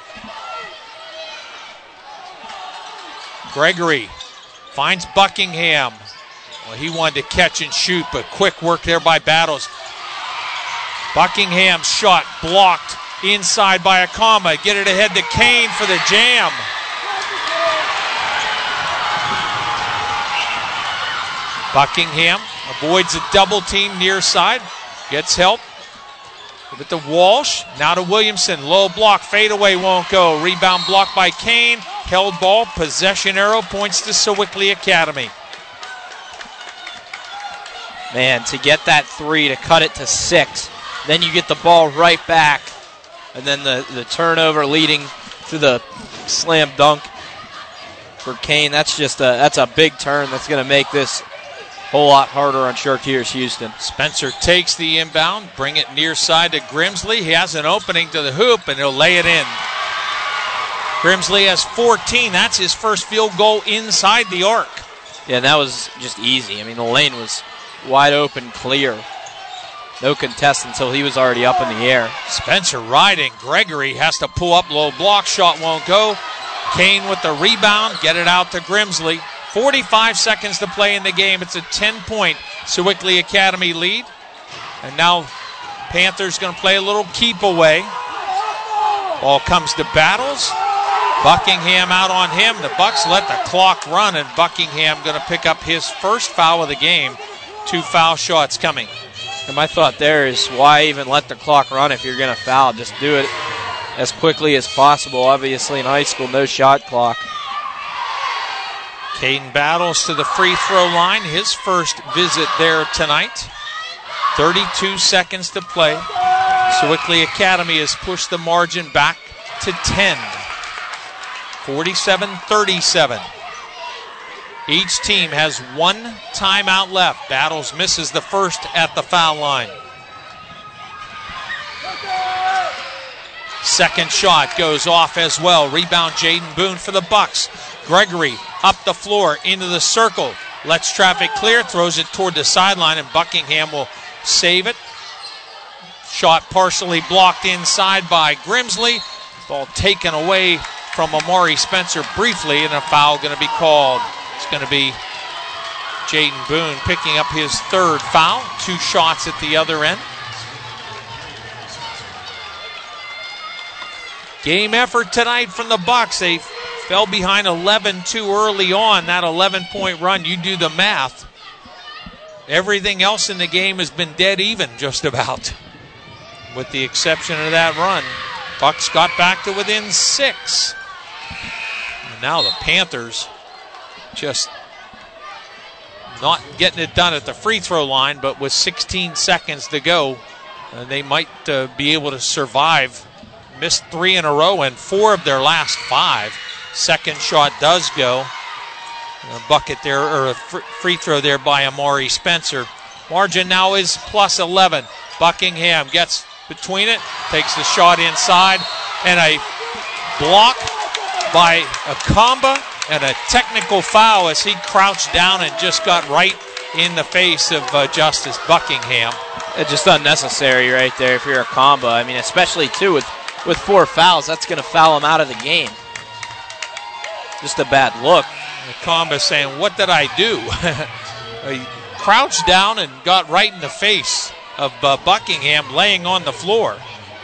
Gregory finds Buckingham. Well, he wanted to catch and shoot, but quick work there by Battles. Buckingham's shot blocked inside by Akama. Get it ahead to Kane for the jam. Buckingham avoids a double team near side. Gets help. Give it to Walsh. Now to Williamson. Low block. Fadeaway won't go. Rebound blocked by Kane. Held ball. Possession arrow points to Sewickley Academy. Man, to get that 3, to cut it to 6. Then you get the ball right back. And then the turnover leading to the slam dunk for Kane. That's a big turn that's going to make this a whole lot harder on Chartiers Houston. Spencer takes the inbound, bring it near side to Grimsley. He has an opening to the hoop, and he'll lay it in. Grimsley has 14. That's his first field goal inside the arc. Yeah, that was just easy. I mean, the lane was wide open, clear. No contest until he was already up in the air. Spencer riding. Gregory has to pull up. Low block. Shot won't go. Kane with the rebound. Get it out to Grimsley. 45 seconds to play in the game. It's a 10-point Sewickley Academy lead. And now Panthers going to play a little keep away. Ball comes to Battles. Buckingham out on him. The Bucks let the clock run, and Buckingham going to pick up his first foul of the game. 2 foul shots coming. And my thought there is, why even let the clock run if you're going to foul? Just do it as quickly as possible. Obviously in high school, no shot clock. Caden Battles to the free throw line. His first visit there tonight. 32 seconds to play. Sewickley Academy has pushed the margin back to 10. 47-37. Each team has one timeout left. Battles misses the first at the foul line. Second shot goes off as well. Rebound Jaden Boone for the Bucks. Gregory up the floor into the circle. Lets traffic clear, throws it toward the sideline, and Buckingham will save it. Shot partially blocked inside by Grimsley. Ball taken away from Amari Spencer briefly, and a foul going to be called. It's going to be Jaden Boone picking up his third foul. 2 shots at the other end. Game effort tonight from the Bucks. They fell behind 11 too early on. That 11-point run, you do the math. Everything else in the game has been dead even just about, with the exception of that run. Bucks got back to within 6. And now the Panthers just not getting it done at the free throw line, but with 16 seconds to go, they might be able to survive. Missed 3 in a row and 4 of their last 5. Second shot does go. A bucket there, or a free throw there by Amari Spencer. Margin now is plus 11. Buckingham gets between it, takes the shot inside, and a block by Akamba and a technical foul as he crouched down and just got right in the face of Justice Buckingham. It's just unnecessary right there if you're Akamba. I mean, especially too with 4 fouls, that's going to foul him out of the game. Just a bad look. Akamba saying, what did I do? He crouched down and got right in the face of Buckingham laying on the floor.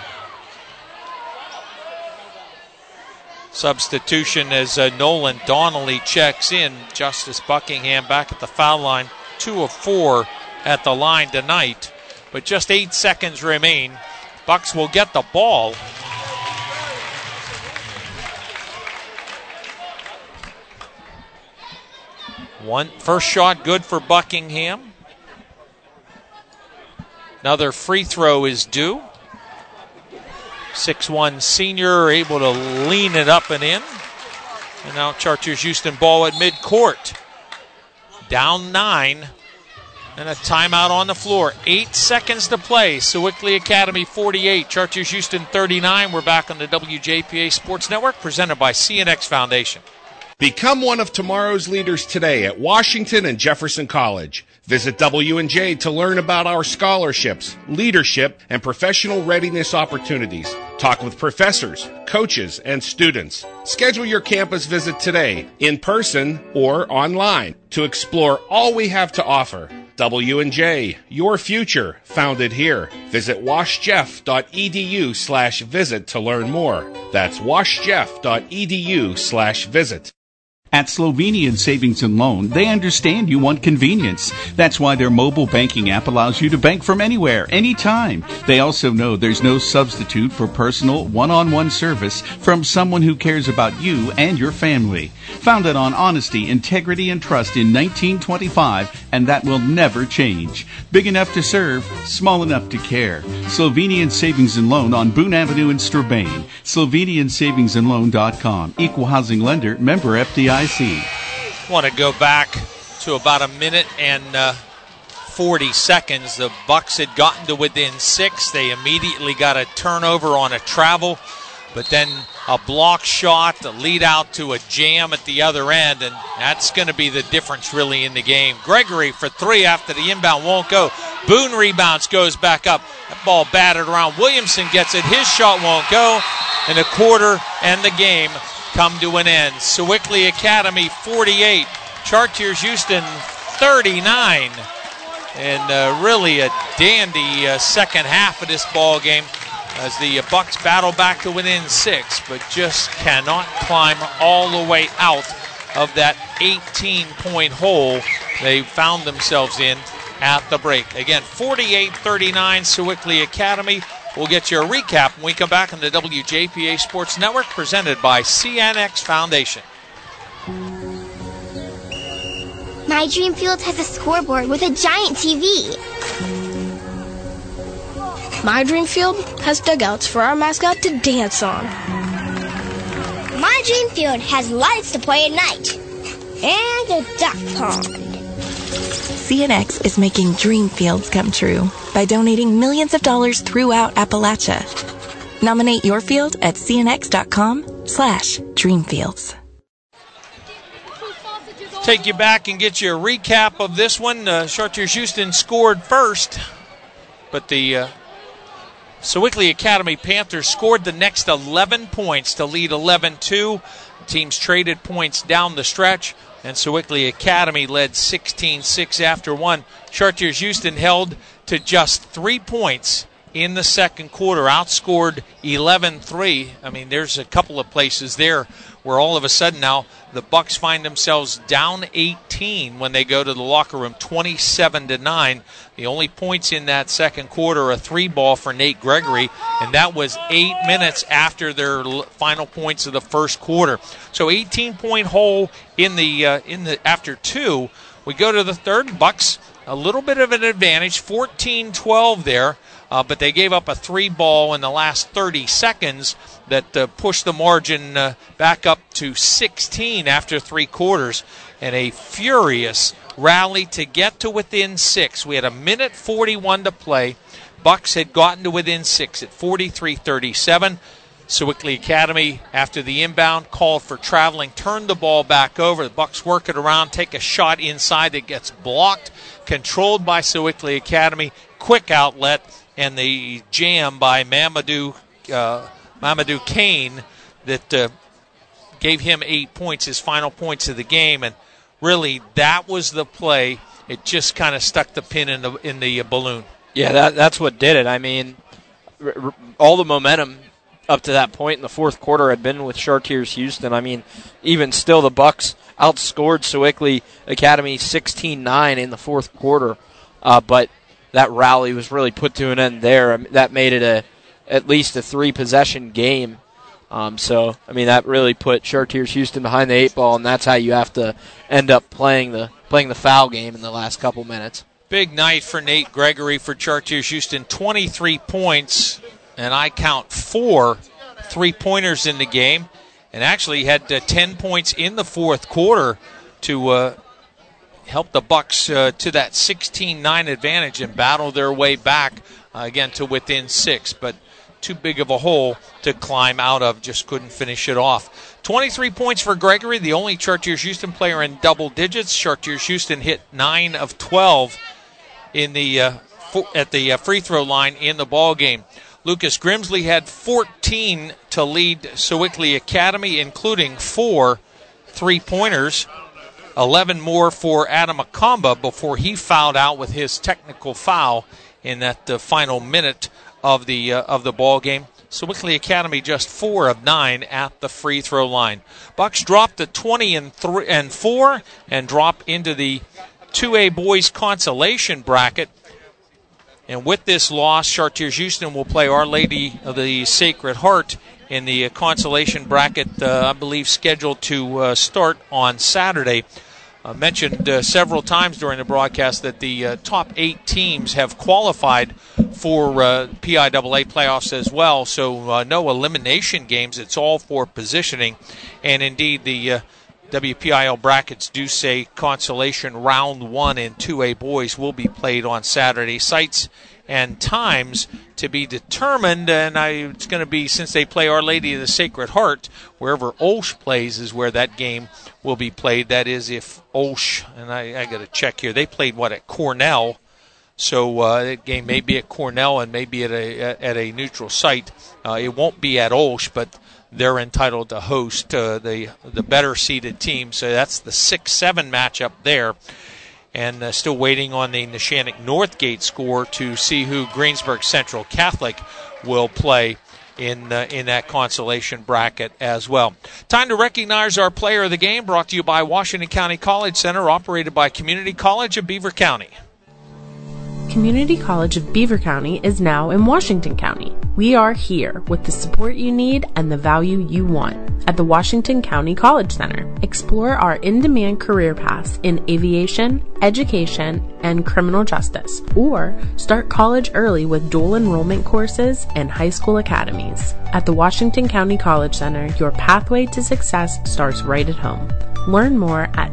Substitution as Nolan Donnelly checks in. Justice Buckingham back at the foul line. 2 of 4 at the line tonight. But just 8 seconds remain. Bucks will get the ball. First shot good for Buckingham. Another free throw is due. 6'1" senior able to lean it up and in. And now Chartiers Houston ball at midcourt. Down 9. And a timeout on the floor. 8 seconds to play. Sewickley Academy 48. Chartiers Houston 39. We're back on the WJPA Sports Network, presented by CNX Foundation. Become one of tomorrow's leaders today at Washington and Jefferson College. Visit W&J to learn about our scholarships, leadership, and professional readiness opportunities. Talk with professors, coaches, and students. Schedule your campus visit today, in person or online, to explore all we have to offer. W&J, your future, founded here. Visit washjeff.edu/visit to learn more. That's washjeff.edu/visit. At Slovenian Savings and Loan, they understand you want convenience. That's why their mobile banking app allows you to bank from anywhere, anytime. They also know there's no substitute for personal, one-on-one service from someone who cares about you and your family. Founded on honesty, integrity, and trust in 1925, and that will never change. Big enough to serve, small enough to care. Slovenian Savings and Loan on Boone Avenue in Strabane. SlovenianSavingsandLoan.com. Equal housing lender, member FDIC. Want to go back to about a minute and 40 seconds. The Bucks had gotten to within 6. They immediately got a turnover on a travel, but then a block shot to lead out to a jam at the other end, and that's going to be the difference really in the game. Gregory for 3 after the inbound won't go. Boone rebounds, goes back up. That ball battered around. Williamson gets it. His shot won't go, and a quarter and the game come to an end. Sewickley Academy 48, Chartiers Houston 39, and really a dandy second half of this ball game as the Bucks battle back to within 6, but just cannot climb all the way out of that 18-point hole they found themselves in at the break. Again, 48-39 Sewickley Academy. We'll get you a recap when we come back on the WJPA Sports Network, presented by CNX Foundation. My dream field has a scoreboard with a giant TV. My dream field has dugouts for our mascot to dance on. My dream field has lights to play at night. And a duck pond. CNX is making dream fields come true by donating millions of dollars throughout Appalachia. Nominate your field at cnx.com/dreamfields. Take you back and get you a recap of this one. Chartiers Houston scored first, but the Sewickley Academy Panthers scored the next 11 points to lead 11-2. Teams traded points down the stretch, and Sewickley Academy led 16-6 after one. Chartiers Houston held to just 3 points in the second quarter, outscored 11-3. I mean, there's a couple of places there where all of a sudden now the Bucks find themselves down 18 when they go to the locker room, 27-9. The only points in that second quarter, a 3-ball for Nate Gregory, and that was 8 minutes after their final points of the first quarter. So 18-point hole in the after two. We go to the third. Bucks a little bit of an advantage, 14-12 there. But they gave up a 3-ball in the last 30 seconds that pushed the margin back up to 16 after 3 quarters. And a furious rally to get to within 6. We had a minute 41 to play. Bucks had gotten to within 6 at 43-37. Sewickley Academy, after the inbound, called for traveling, turned the ball back over. The Bucks work it around, take a shot inside that gets blocked, controlled by Sewickley Academy. Quick outlet. And the jam by Mamadou Kane that gave him 8 points, his final points of the game. And really, that was the play. It just kind of stuck the pin in the balloon. Yeah, that's what did it. I mean, all the momentum up to that point in the fourth quarter had been with Chartiers Houston. I mean, even still, the Bucks outscored Sewickley Academy 16-9 in the fourth quarter. But that rally was really put to an end there. I mean, that made it at least a 3-possession game. So, I mean, that really put Chartiers Houston behind the 8 ball, and that's how you have to end up playing the foul game in the last couple minutes. Big night for Nate Gregory for Chartiers Houston. 23 points, and I count 4 3-pointers in the game, and actually had 10 points in the fourth quarter to help the Bucks to that 16-9 advantage and battle their way back again to within 6. But too big of a hole to climb out of, just couldn't finish it off. 23 points for Gregory, the only Chartiers Houston player in double digits. Chartiers Houston hit 9 of 12 in the at the free throw line in the ball game. Lucas Grimsley had 14 to lead Sewickley Academy, including 4 3-pointers. 11 more for Adam Akamba before he fouled out with his technical foul in that final minute of the ball game. Sewickley Academy just 4 of 9 at the free throw line. Bucks drop to 20-4 and drop into the 2A boys consolation bracket. And with this loss, Chartiers Houston will play Our Lady of the Sacred Heart in the consolation bracket, I believe scheduled to start on Saturday. Mentioned several times during the broadcast that the top 8 teams have qualified for PIAA playoffs as well, so no elimination games. It's all for positioning. And indeed, the WPIL brackets do say consolation round 1 in 2A boys will be played on Saturday. Sites and times to be determined, and it's going to be, since they play Our Lady of the Sacred Heart, wherever Olsh plays is where that game will be played. That is, if Olsh, and I got to check here, they played at Cornell, so that game may be at Cornell and maybe at a neutral site. It won't be at Olsh, but they're entitled to host the better seeded team, so that's the 6-7 matchup there. And still waiting on the Neshannock Northgate score to see who Greensburg Central Catholic will play in that consolation bracket as well. Time to recognize our player of the game, brought to you by Washington County College Center, operated by Community College of Beaver County. Community College of Beaver County is now in Washington County. We are here with the support you need and the value you want at the Washington County College Center. Explore our in-demand career paths in aviation, education, and criminal justice, or start college early with dual enrollment courses and high school academies. At the Washington County College Center, your pathway to success starts right at home. Learn more at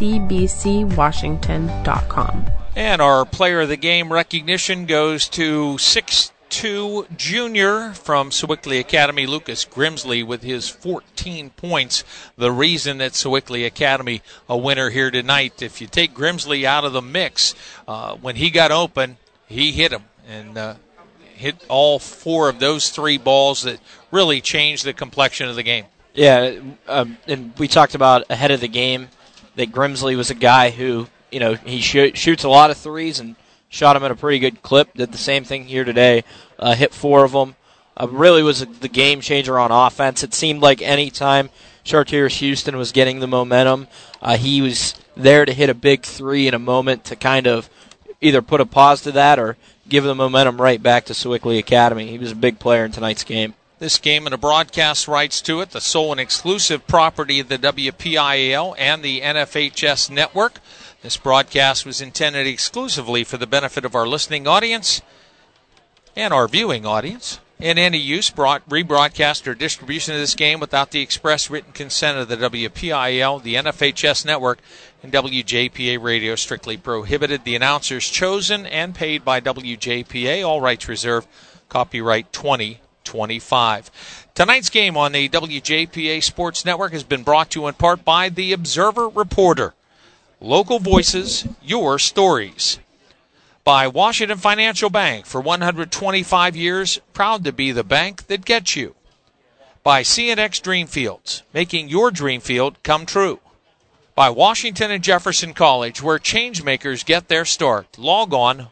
ccbcwashington.com. And our player of the game recognition goes to 6'2" junior from Sewickley Academy, Lucas Grimsley, with his 14 points. The reason that Sewickley Academy a winner here tonight. If you take Grimsley out of the mix, when he got open, he hit him and hit all four of those three balls that really changed the complexion of the game. Yeah, and we talked about ahead of the game that Grimsley was a guy who, you know, he shoots a lot of threes and shot them at a pretty good clip. Did the same thing here today. Hit four of them. Really was the game changer on offense. It seemed like any time Chartiers Houston was getting the momentum, he was there to hit a big three in a moment to kind of either put a pause to that or give the momentum right back to Sewickley Academy. He was a big player in tonight's game. This game and the broadcast rights to it, the sole and exclusive property of the WPIAL and the NFHS network. This broadcast was intended exclusively for the benefit of our listening audience and our viewing audience. In any use, rebroadcast, or distribution of this game without the express written consent of the WPIAL, the NFHS network, and WJPA radio strictly prohibited. The announcers chosen and paid by WJPA, all rights reserved, copyright 2025. Tonight's game on the WJPA Sports Network has been brought to you in part by the Observer Reporter. Local voices, your stories. By Washington Financial Bank, for 125 years, proud to be the bank that gets you. By CNX Dreamfields, making your dream field come true. By Washington and Jefferson College, where changemakers get their start. Log on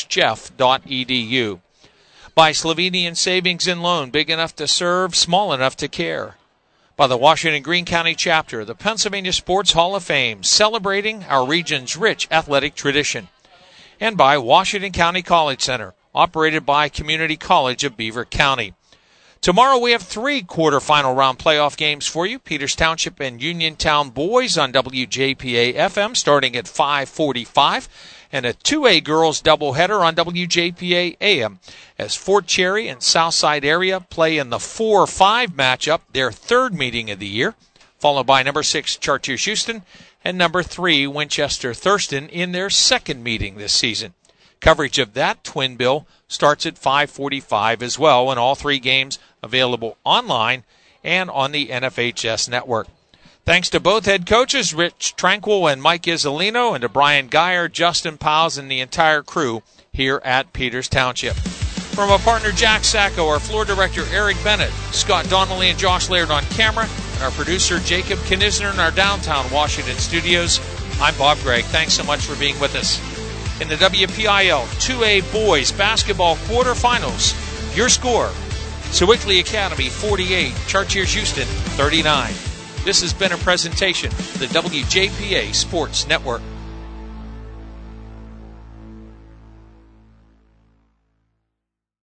washjeff.edu. By Slovenian Savings and Loan, big enough to serve, small enough to care. By the Washington Greene County chapter of the Pennsylvania Sports Hall of Fame, celebrating our region's rich athletic tradition. And by Washington County College Center, operated by Community College of Beaver County. Tomorrow we have 3 quarterfinal round playoff games for you. Peters Township and Uniontown boys on WJPA FM starting at 5:45. And a 2A girls doubleheader on WJPA AM as Fort Cherry and Southside area play in the 4-5 matchup, their 3rd meeting of the year, followed by number 6 Chartiers Houston and number 3 Winchester Thurston in their 2nd meeting this season. Coverage of that twin bill starts at 5:45 as well, and all 3 games available online and on the NFHS network. Thanks to both head coaches, Rich Tranquil and Mike Isolino, and to Brian Geyer, Justin Powles, and the entire crew here at Peters Township. From our partner Jack Sacco, our floor director Eric Bennett, Scott Donnelly and Josh Laird on camera, and our producer Jacob Knisner in our downtown Washington studios, I'm Bob Gregg. Thanks so much for being with us. In the WPIL 2A Boys Basketball Quarterfinals, your score, Sewickley Academy 48, Chartiers Houston 39. This has been a presentation of the WJPA Sports Network.